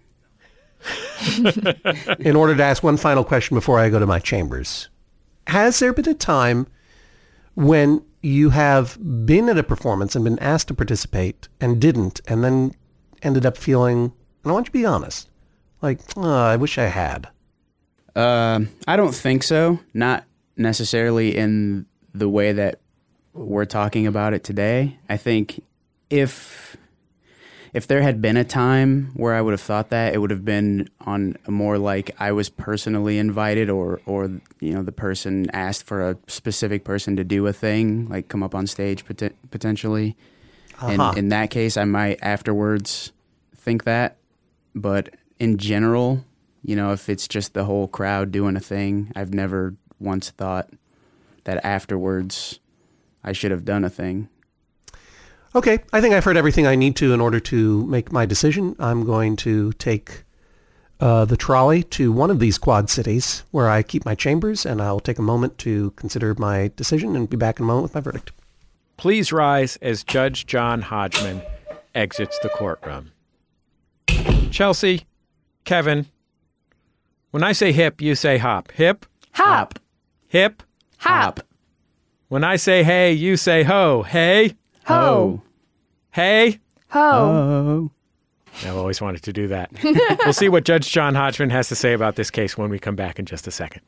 Speaker 2: in order to ask one final question before I go to my chambers. Has there been a time when you have been at a performance and been asked to participate and didn't, and then ended up feeling, and I want you to be honest, like, I wish I had?
Speaker 4: I don't think so. Not necessarily in the way that we're talking about it today. I think if there had been a time where I would have thought that, it would have been on a more like I was personally invited or the person asked for a specific person to do a thing, like come up on stage potentially. And in that case, I might afterwards think that. But in general, if it's just the whole crowd doing a thing, I've never once thought that afterwards I should have done a thing.
Speaker 2: Okay, I think I've heard everything I need to in order to make my decision. I'm going to take the trolley to one of these quad cities where I keep my chambers, and I'll take a moment to consider my decision and be back in a moment with my verdict.
Speaker 1: Please rise as Judge John Hodgman exits the courtroom. Chelsea, Kevin, when I say hip, you say hop. Hip?
Speaker 3: Hop.
Speaker 1: Hip?
Speaker 3: Hop.
Speaker 1: When I say hey, you say ho. Hey?
Speaker 3: Ho.
Speaker 1: Hey?
Speaker 3: Ho.
Speaker 4: Oh.
Speaker 1: I've always wanted to do that. We'll see what Judge John Hodgman has to say about this case when we come back in just a second.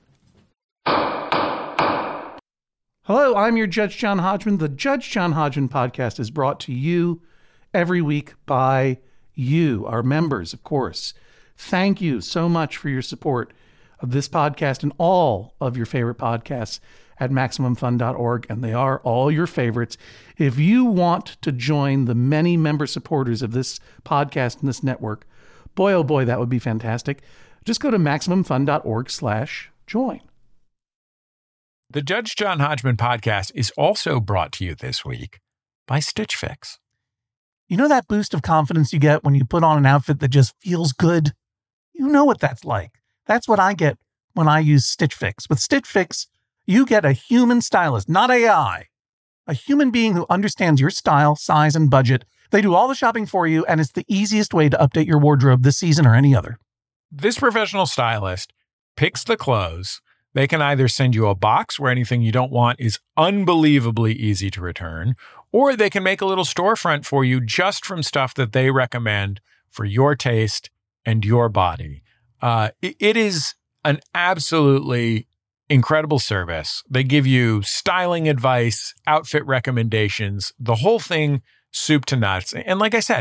Speaker 2: Hello, I'm your Judge John Hodgman. The Judge John Hodgman podcast is brought to you every week by you, our members, of course. Thank you so much for your support of this podcast and all of your favorite podcasts at MaximumFun.org, and they are all your favorites. If you want to join the many member supporters of this podcast and this network, boy, oh boy, that would be fantastic. Just go to MaximumFun.org/join.
Speaker 1: The Judge John Hodgman podcast is also brought to you this week by Stitch Fix.
Speaker 5: You know that boost of confidence you get when you put on an outfit that just feels good? You know what that's like. That's what I get when I use Stitch Fix. With Stitch Fix, you get a human stylist, not AI. A human being who understands your style, size, and budget. They do all the shopping for you, and it's the easiest way to update your wardrobe this season or any other.
Speaker 1: This professional stylist picks the clothes. They can either send you a box where anything you don't want is unbelievably easy to return, or they can make a little storefront for you just from stuff that they recommend for your taste and your body. It is an absolutely incredible service. They give you styling advice, outfit recommendations, the whole thing soup to nuts. And like I said,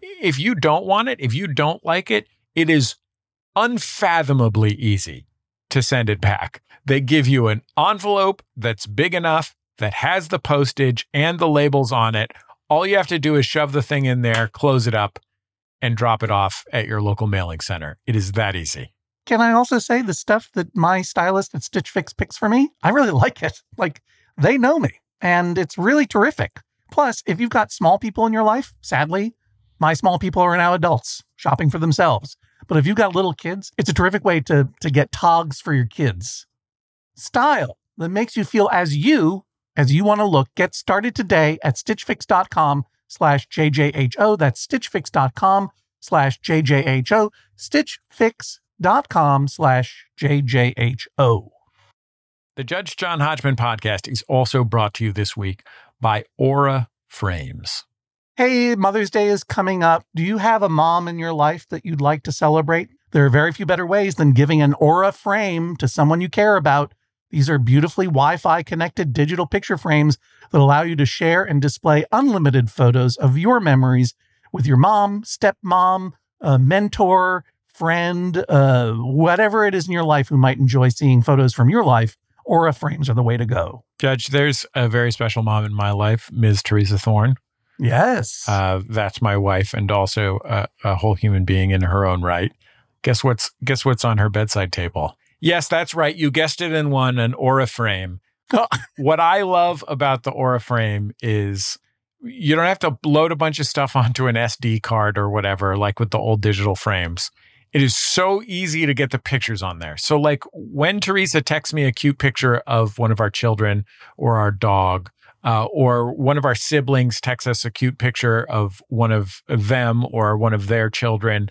Speaker 1: if you don't want it, if you don't like it, it is unfathomably easy to send it back. They give you an envelope that's big enough, that has the postage and the labels on it. All you have to do is shove the thing in there, close it up, and drop it off at your local mailing center. It is that easy.
Speaker 5: Can I also say the stuff that my stylist at Stitch Fix picks for me? I really like it. Like, they know me, and it's really terrific. Plus, if you've got small people in your life, sadly, my small people are now adults shopping for themselves. But if you've got little kids, it's a terrific way to get togs for your kids. Style that makes you feel as you want to look. Get started today at stitchfix.com/JJHO. That's stitchfix.com/JJHO. stitchfix.com/JJHO.
Speaker 1: The Judge John Hodgman podcast is also brought to you this week by Aura Frames.
Speaker 5: Hey, Mother's Day is coming up. Do you have a mom in your life that you'd like to celebrate? There are very few better ways than giving an Aura frame to someone you care about. These are beautifully Wi-Fi connected digital picture frames that allow you to share and display unlimited photos of your memories with your mom, stepmom, mentor, friend, whatever it is in your life who might enjoy seeing photos from your life. Aura frames are the way to go.
Speaker 1: Judge, there's a very special mom in my life, Ms. Teresa Thorne.
Speaker 5: Yes.
Speaker 1: That's my wife and also a whole human being in her own right. Guess what's on her bedside table? Yes, that's right. You guessed it in one, an Aura frame.
Speaker 5: Oh.
Speaker 1: What I love about the Aura frame is you don't have to load a bunch of stuff onto an SD card or whatever, like with the old digital frames. It is so easy to get the pictures on there. So like when Teresa texts me a cute picture of one of our children or our dog, or one of our siblings texts us a cute picture of one of them or one of their children,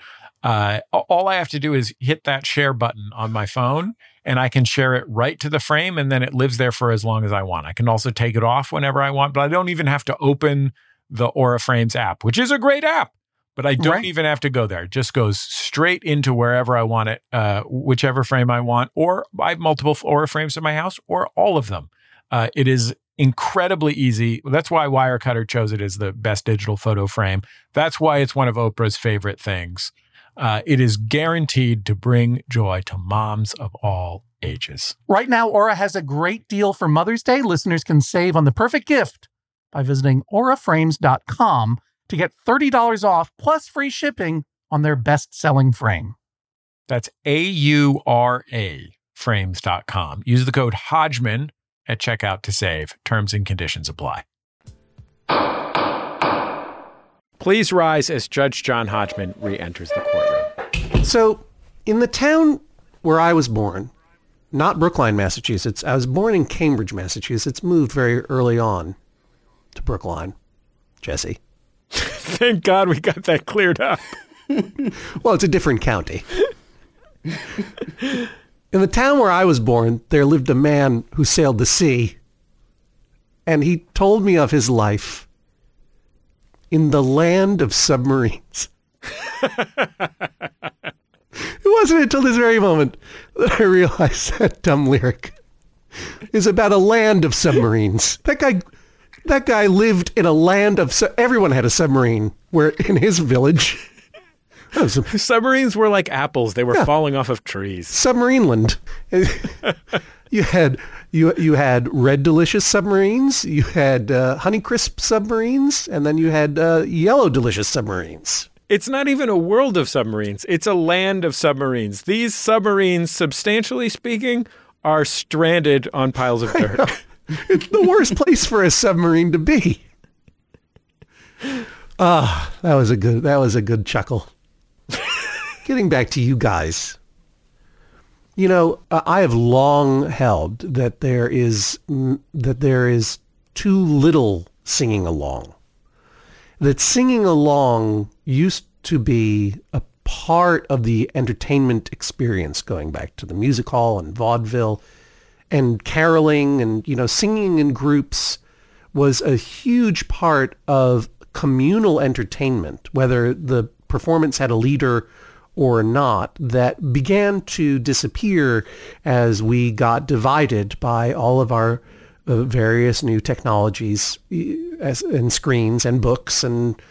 Speaker 1: all I have to do is hit that share button on my phone and I can share it right to the frame and then it lives there for as long as I want. I can also take it off whenever I want, but I don't even have to open the Aura Frames app, which is a great app, but I don't even have to go there. It just goes straight into wherever I want it, whichever frame I want, or I have multiple Aura Frames in my house or all of them. It is incredibly easy. That's why Wirecutter chose it as the best digital photo frame. That's why it's one of Oprah's favorite things. It is guaranteed to bring joy to moms of all ages.
Speaker 5: Right now, Aura has a great deal for Mother's Day. Listeners can save on the perfect gift by visiting auraframes.com to get $30 off plus free shipping on their best-selling frame.
Speaker 1: That's AURA frames.com. Use the code Hodgman at checkout to save. Terms and conditions apply. Please rise as Judge John Hodgman re-enters the courtroom.
Speaker 2: So, in the town where I was born, not Brookline, Massachusetts, I was born in Cambridge, Massachusetts, moved very early on to Brookline. Jesse.
Speaker 1: Thank God we got that cleared up.
Speaker 2: Well, it's a different county. In the town where I was born, there lived a man who sailed the sea, and he told me of his life in the land of submarines. It wasn't until this very moment that I realized that dumb lyric is about a land of submarines. That guy lived in a land of... everyone had a submarine in his village.
Speaker 1: Submarines were like apples. They were falling off of trees.
Speaker 2: Submarineland. You had Red Delicious submarines, you had Honeycrisp submarines, and then you had Yellow Delicious submarines.
Speaker 1: It's not even a world of submarines. It's a land of submarines. These submarines, substantially speaking, are stranded on piles of dirt.
Speaker 2: It's the worst place for a submarine to be. That was a good chuckle. Getting back to you guys. You know, I have long held that there is too little singing along. That singing along used to be a part of the entertainment experience, going back to the music hall and vaudeville and caroling and, you know, singing in groups was a huge part of communal entertainment, whether the performance had a leader or not, that began to disappear as we got divided by all of our various new technologies and screens and books and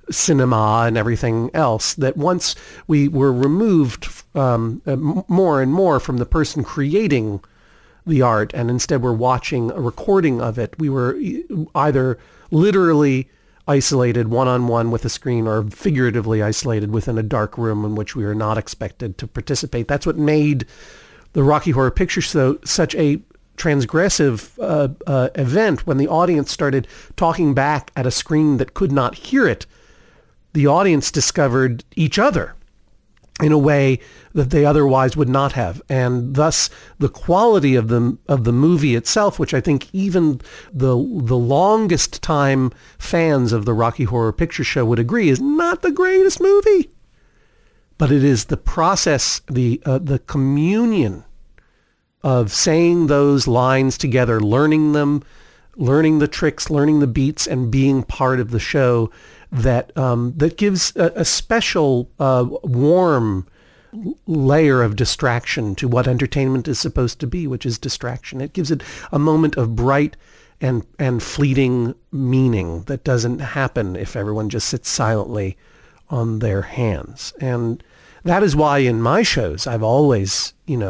Speaker 2: cinema and everything else, that once we were removed more and more from the person creating the art, and instead we're watching a recording of it, we were either literally isolated one-on-one with a screen or figuratively isolated within a dark room in which we were not expected to participate. That's what made the Rocky Horror Picture Show such a transgressive event. When the audience started talking back at a screen that could not hear it, the audience discovered each other in a way that they otherwise would not have. And thus the quality of the movie itself, which I think even the longest time fans of the Rocky Horror Picture Show would agree is not the greatest movie. But it is the process, the communion of saying those lines together, learning them, learning the tricks, learning the beats, and being part of the show that gives a special warm layer of distraction to what entertainment is supposed to be, which is distraction. It gives it a moment of bright and fleeting meaning that doesn't happen if everyone just sits silently on their hands. And that is why in my shows I've always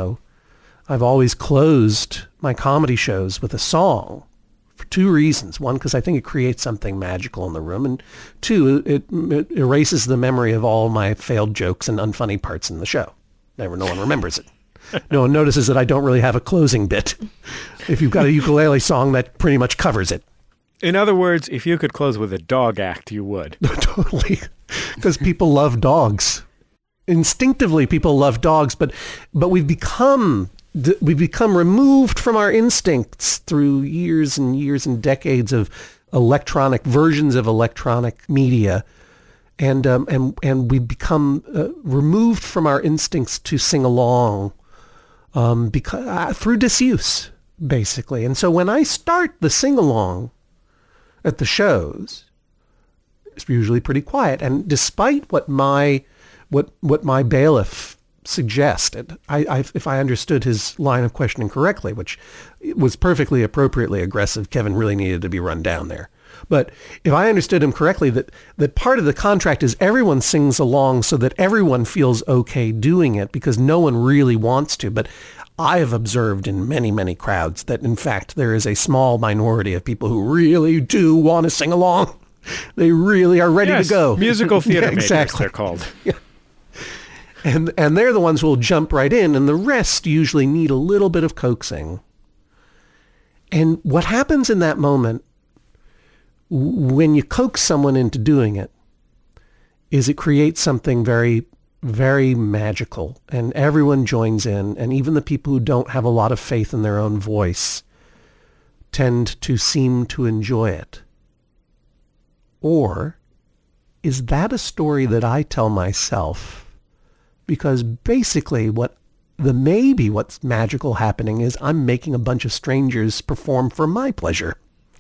Speaker 2: closed my comedy shows with a song. For two reasons. One, because I think it creates something magical in the room. And two, it erases the memory of all my failed jokes and unfunny parts in the show. No one remembers it. No one notices that I don't really have a closing bit. If you've got a ukulele song, that pretty much covers it.
Speaker 1: In other words, if you could close with a dog act, you would.
Speaker 2: Totally. Because people love dogs. Instinctively, people love dogs, but we've become removed from our instincts through years and years and decades of electronic versions of electronic media, and we've become removed from our instincts to sing along through disuse, basically. And so when I start the sing along at the shows, it's usually pretty quiet. And despite what my bailiff suggested, if I understood his line of questioning correctly, which was perfectly appropriately aggressive, Kevin really needed to be run down there. But if I understood him correctly, that part of the contract is everyone sings along so that everyone feels okay doing it, because no one really wants to. But I have observed in many, many crowds that, in fact, there is a small minority of people who really do want to sing along. They really are ready to go.
Speaker 1: Musical theater majors,
Speaker 2: exactly.
Speaker 1: They're called.
Speaker 2: Yeah. And they're the ones who will jump right in, and the rest usually need a little bit of coaxing. And what happens in that moment, when you coax someone into doing it, is it creates something very, very magical, and everyone joins in, and even the people who don't have a lot of faith in their own voice tend to seem to enjoy it. Or is that a story that I tell myself? Because basically what's magical happening is I'm making a bunch of strangers perform for my pleasure.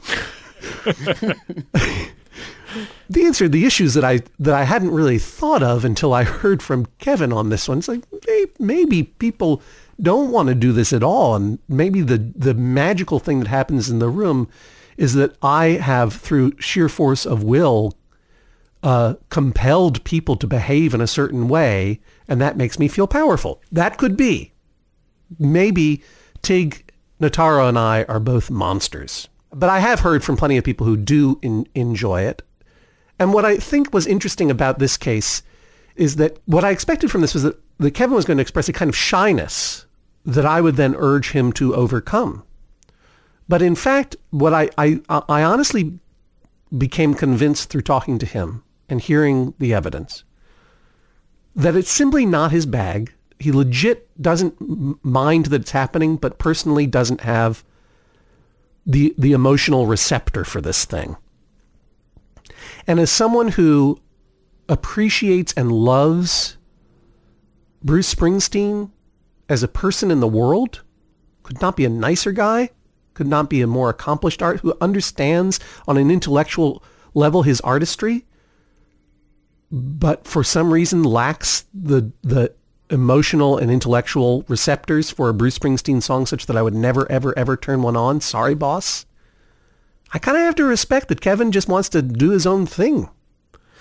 Speaker 2: The issues that I hadn't really thought of until I heard from Kevin on this one. It's like, maybe people don't want to do this at all. And maybe the magical thing that happens in the room is that I have, through sheer force of will, compelled people to behave in a certain way, and that makes me feel powerful. That could be. Maybe Tig Notaro and I are both monsters. But I have heard from plenty of people who do enjoy it. And what I think was interesting about this case is that what I expected from this was that Kevin was going to express a kind of shyness that I would then urge him to overcome. But in fact, what I honestly became convinced through talking to him and hearing the evidence, that it's simply not his bag. He legit doesn't mind that it's happening, but personally doesn't have the emotional receptor for this thing. And as someone who appreciates and loves Bruce Springsteen as a person in the world, could not be a nicer guy, could not be a more accomplished artist, who understands on an intellectual level his artistry, but for some reason lacks the emotional and intellectual receptors for a Bruce Springsteen song such that I would never, ever, ever turn one on. Sorry, boss. I kind of have to respect that Kevin just wants to do his own thing.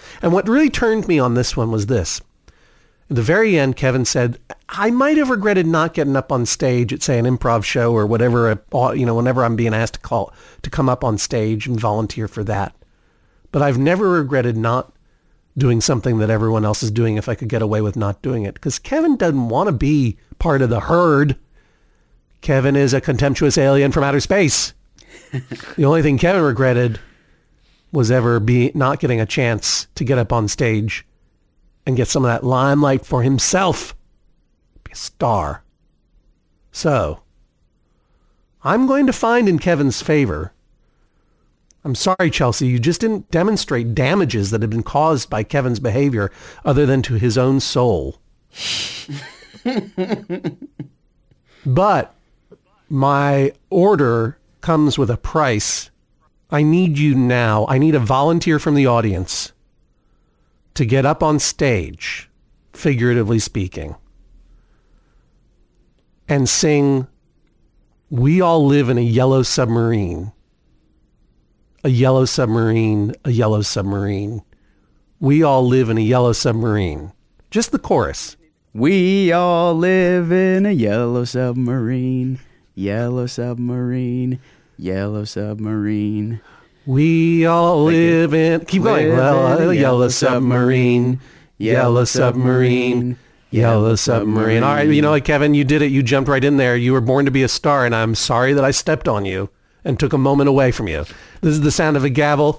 Speaker 2: And what really turned me on this one was this. At the very end, Kevin said, I might have regretted not getting up on stage at, say, an improv show or whatever, whenever I'm being asked to come up on stage and volunteer for that. But I've never regretted not doing something that everyone else is doing if I could get away with not doing it. Because Kevin doesn't want to be part of the herd. Kevin is a contemptuous alien from outer space. The only thing Kevin regretted was ever not getting a chance to get up on stage and get some of that limelight for himself. Be a star. So, I'm going to find in Kevin's favor. I'm sorry, Chelsea, you just didn't demonstrate damages that have been caused by Kevin's behavior other than to his own soul. But my order comes with a price. I need you now. I need a volunteer from the audience to get up on stage, figuratively speaking, and sing We All Live in a Yellow Submarine. A yellow submarine, a yellow submarine. We all live in a yellow submarine. Just the chorus.
Speaker 4: We all live in a yellow submarine, yellow submarine, yellow submarine.
Speaker 2: We all live in... Keep going. Well, a yellow submarine, yellow submarine, yellow submarine. All right, you know what, Kevin, you did it. You jumped right in there. You were born to be a star, and I'm sorry that I stepped on you and took a moment away from you. This is the sound of a gavel.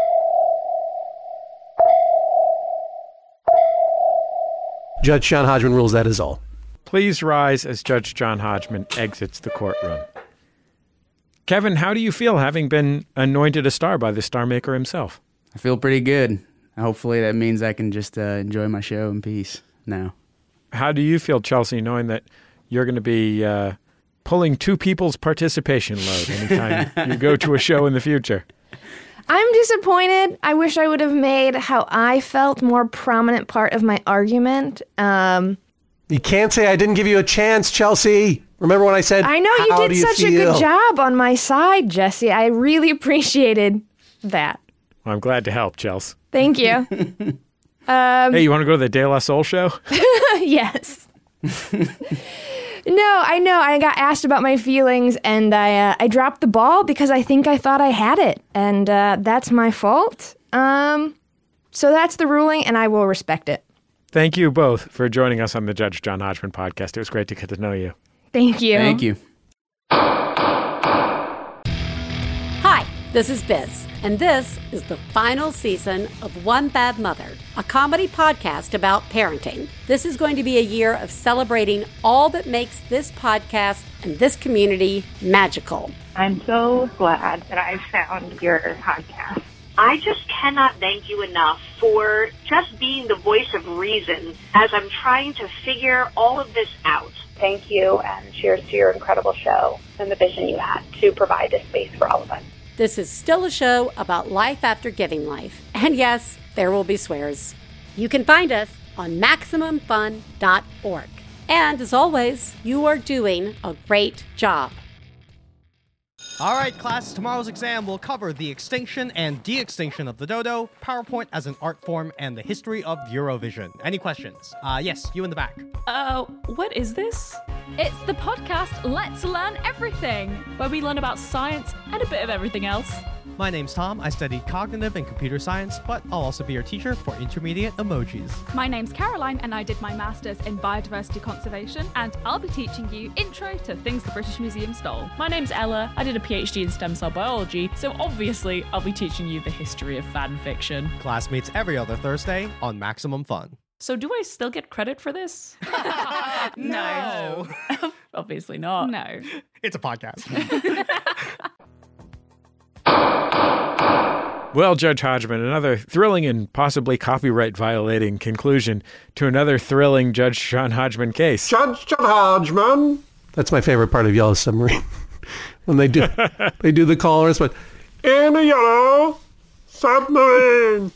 Speaker 2: Judge John Hodgman rules that is all.
Speaker 1: Please rise as Judge John Hodgman exits the courtroom. Kevin, how do you feel having been anointed a star by the Star Maker himself?
Speaker 4: I feel pretty good. Hopefully that means I can just enjoy my show in peace now.
Speaker 1: How do you feel, Chelsea, knowing that you're going to be pulling two people's participation load anytime you go to a show in the future?
Speaker 3: I'm disappointed. I wish I would have made how I felt more prominent part of my argument.
Speaker 2: You can't say I didn't give you a chance, Chelsea. Remember when I said,
Speaker 3: I know you did such a good job on my side, Jesse. I really appreciated that.
Speaker 1: Well, I'm glad to help, Chels.
Speaker 3: Thank you.
Speaker 1: Hey, you want to go to the De La Soul show?
Speaker 3: Yes. No, I know. I got asked about my feelings, and I dropped the ball because I thought I had it, and that's my fault. So that's the ruling, and I will respect it.
Speaker 1: Thank you both for joining us on the Judge John Hodgman podcast. It was great to get to know you.
Speaker 3: Thank you.
Speaker 4: Thank you.
Speaker 6: Hi, this is Biz, and this is the final season of One Bad Mother, a comedy podcast about parenting. This is going to be a year of celebrating all that makes this podcast and this community magical.
Speaker 7: I'm so glad that I found your podcast.
Speaker 8: I just cannot thank you enough for just being the voice of reason as I'm trying to figure all of this out.
Speaker 7: Thank you, and cheers to your incredible show and the vision you had to provide this space for all of us.
Speaker 6: This is still a show about life after giving life. And yes, there will be swears. You can find us on MaximumFun.org. And as always, you are doing a great job.
Speaker 9: All right, class, tomorrow's exam will cover the extinction and de-extinction of the dodo, PowerPoint as an art form, and the history of Eurovision. Any questions? Yes, you in the back.
Speaker 10: What is this? It's the podcast Let's Learn Everything, where we learn about science and a bit of everything else.
Speaker 9: My name's Tom. I studied cognitive and computer science, but I'll also be your teacher for intermediate emojis.
Speaker 10: My name's Caroline, and I did my master's in biodiversity conservation, and I'll be teaching you intro to things the British Museum stole. My name's Ella. I did a PhD in stem cell biology, so obviously I'll be teaching you the history of fan fiction.
Speaker 9: Class meets every other Thursday on Maximum Fun.
Speaker 10: So do I still get credit for this?
Speaker 9: No.
Speaker 10: Obviously not. No.
Speaker 9: It's a podcast.
Speaker 1: Well, Judge Hodgman, another thrilling and possibly copyright-violating conclusion to another thrilling Judge John Hodgman case.
Speaker 2: Judge John Hodgman. That's my favorite part of Yellow Submarine. When they do the call and response, in a yellow submarine.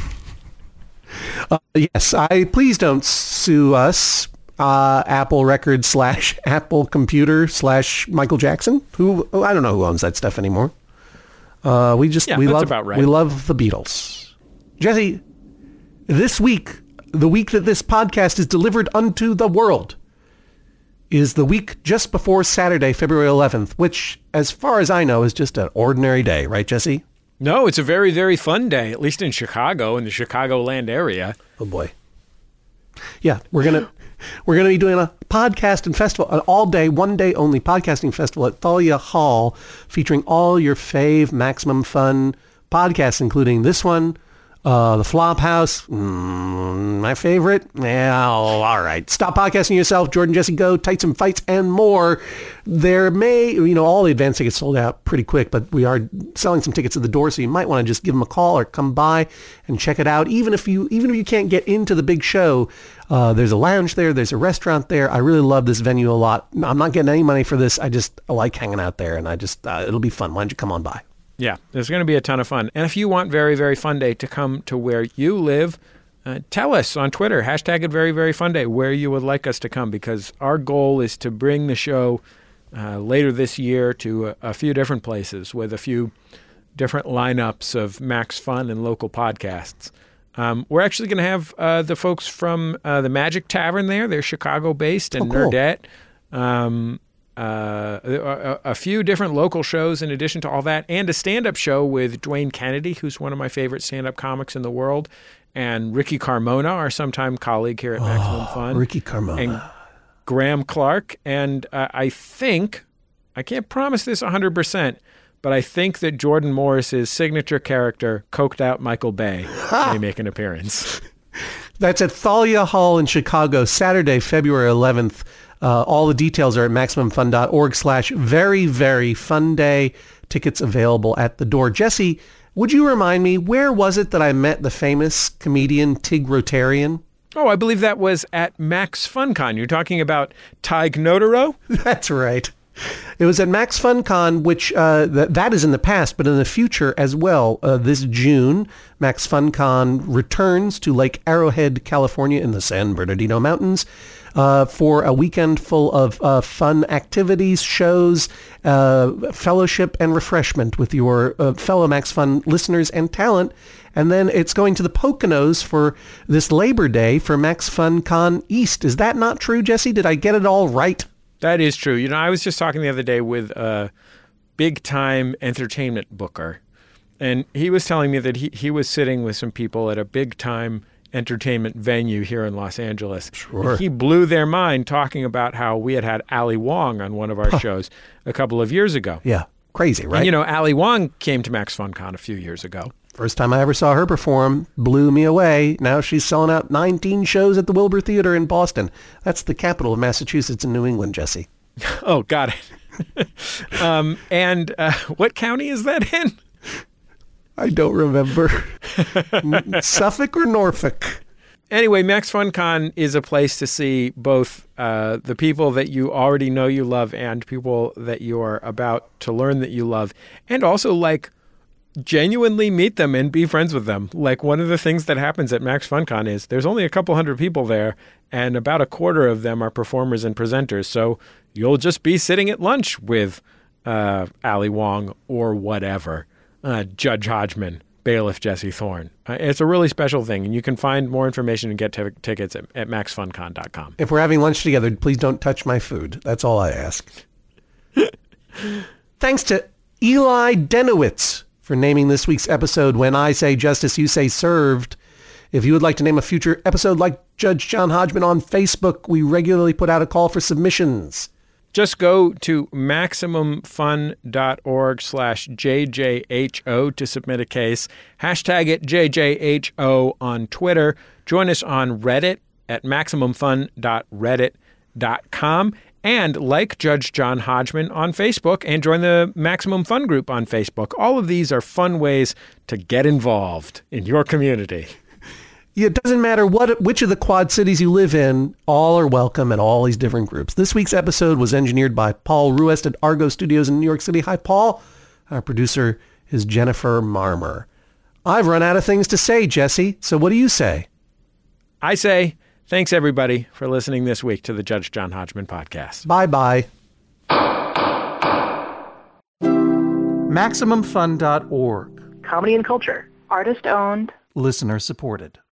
Speaker 2: Yes, please don't sue us. Apple Records / Apple Computer / Michael Jackson. Who I don't know who owns that stuff anymore. We love the Beatles. Jesse, This week, the week that this podcast is delivered unto the world, is the week just before Saturday, February 11th, which, as far as I know, is just an ordinary day. Right, Jesse?
Speaker 1: No, it's a very, very fun day, at least in Chicago, in the Chicagoland area.
Speaker 2: Oh, boy. Yeah, we're gonna be doing a podcast and festival, an all-day, one-day only podcasting festival at Thalia Hall, featuring all your fave Maximum Fun podcasts, including this one, the Flophouse, my favorite. Yeah, all right. Stop Podcasting Yourself, Jordan Jesse Go, Tights and Fights, and more. There may, all the advance tickets sold out pretty quick, but we are selling some tickets at the door, so you might want to just give them a call or come by and check it out. Even if you can't get into the big show, there's a lounge there, there's a restaurant there. I really love this venue a lot. I'm not getting any money for this. I like hanging out there, and it'll be fun. Why don't you come on by?
Speaker 1: Yeah, there's going to be a ton of fun. And if you want Very, Very Fun Day to come to where you live, tell us on Twitter, hashtag it Very, Very Fun Day, where you would like us to come, because our goal is to bring the show later this year to a few different places with a few different lineups of Max Fun and local podcasts. We're actually going to have the folks from the Magic Tavern there. They're Chicago-based, and
Speaker 2: cool.
Speaker 1: Nerdette. A few different local shows in addition to all that, and a stand-up show with Dwayne Kennedy, who's one of my favorite stand-up comics in the world, and Ricky Carmona, our sometime colleague here at Maximum Fun.
Speaker 2: Ricky Carmona.
Speaker 1: And Graham Clark. And I think, I can't promise this 100%, but I think that Jordan Morris's signature character, Coked Out Michael Bay, may make an appearance.
Speaker 2: That's at Thalia Hall in Chicago, Saturday, February 11th. All the details are at MaximumFun.org/very, very fun day. Tickets available at the door. Jesse, would you remind me, where was it that I met the famous comedian Tig Rotarian?
Speaker 1: Oh, I believe that was at Max FunCon. You're talking about Tig Notaro?
Speaker 2: That's right. It was at Max FunCon, which that is in the past, but in the future as well. This June, Max FunCon returns to Lake Arrowhead, California in the San Bernardino Mountains for a weekend full of fun activities, shows, fellowship, and refreshment with your fellow Max Fun listeners and talent. And then it's going to the Poconos for this Labor Day for Max FunCon East. Is that not true, Jesse? Did I get it all right?
Speaker 1: That is true. I was just talking the other day with a big-time entertainment booker, and he was telling me that he was sitting with some people at a big-time entertainment venue here in Los Angeles.
Speaker 2: Sure.
Speaker 1: And he blew their mind talking about how we had Ali Wong on one of our shows a couple of years ago.
Speaker 2: Yeah, crazy, right?
Speaker 1: And, Ali Wong came to Max FunCon a few years ago.
Speaker 2: First time I ever saw her perform, blew me away. Now she's selling out 19 shows at the Wilbur Theater in Boston. That's the capital of Massachusetts and New England, Jesse.
Speaker 1: Oh, got it. And what county is that in?
Speaker 2: I don't remember. Suffolk or Norfolk?
Speaker 1: Anyway, Max FunCon is a place to see both the people that you already know you love and people that you are about to learn that you love, and also genuinely meet them and be friends with them. One of the things that happens at Max FunCon is there's only a couple hundred people there, and about a quarter of them are performers and presenters. So you'll just be sitting at lunch with Ali Wong or whatever, Judge Hodgman, Bailiff Jesse Thorne. It's a really special thing, and you can find more information and get tickets at maxfuncon.com.
Speaker 2: If we're having lunch together, please don't touch my food. That's all I ask. Thanks to Eli Denowitz for naming this week's episode When I Say Justice, You Say Served. If you would like to name a future episode like Judge John Hodgman on Facebook, we regularly put out a call for submissions.
Speaker 1: Just go to MaximumFun.org/JJHO to submit a case. Hashtag it JJHO on Twitter. Join us on Reddit at MaximumFun.reddit.com. And like Judge John Hodgman on Facebook, and join the Maximum Fun group on Facebook. All of these are fun ways to get involved in your community.
Speaker 2: Yeah, it doesn't matter which of the Quad Cities you live in, all are welcome in all these different groups. This week's episode was engineered by Paul Ruest at Argo Studios in New York City. Hi, Paul. Our producer is Jennifer Marmer. I've run out of things to say, Jesse, so what do you say?
Speaker 1: I say, thanks, everybody, for listening this week to the Judge John Hodgman podcast.
Speaker 2: Bye-bye. MaximumFun.org.
Speaker 7: Comedy and culture. Artist owned.
Speaker 5: Listener supported.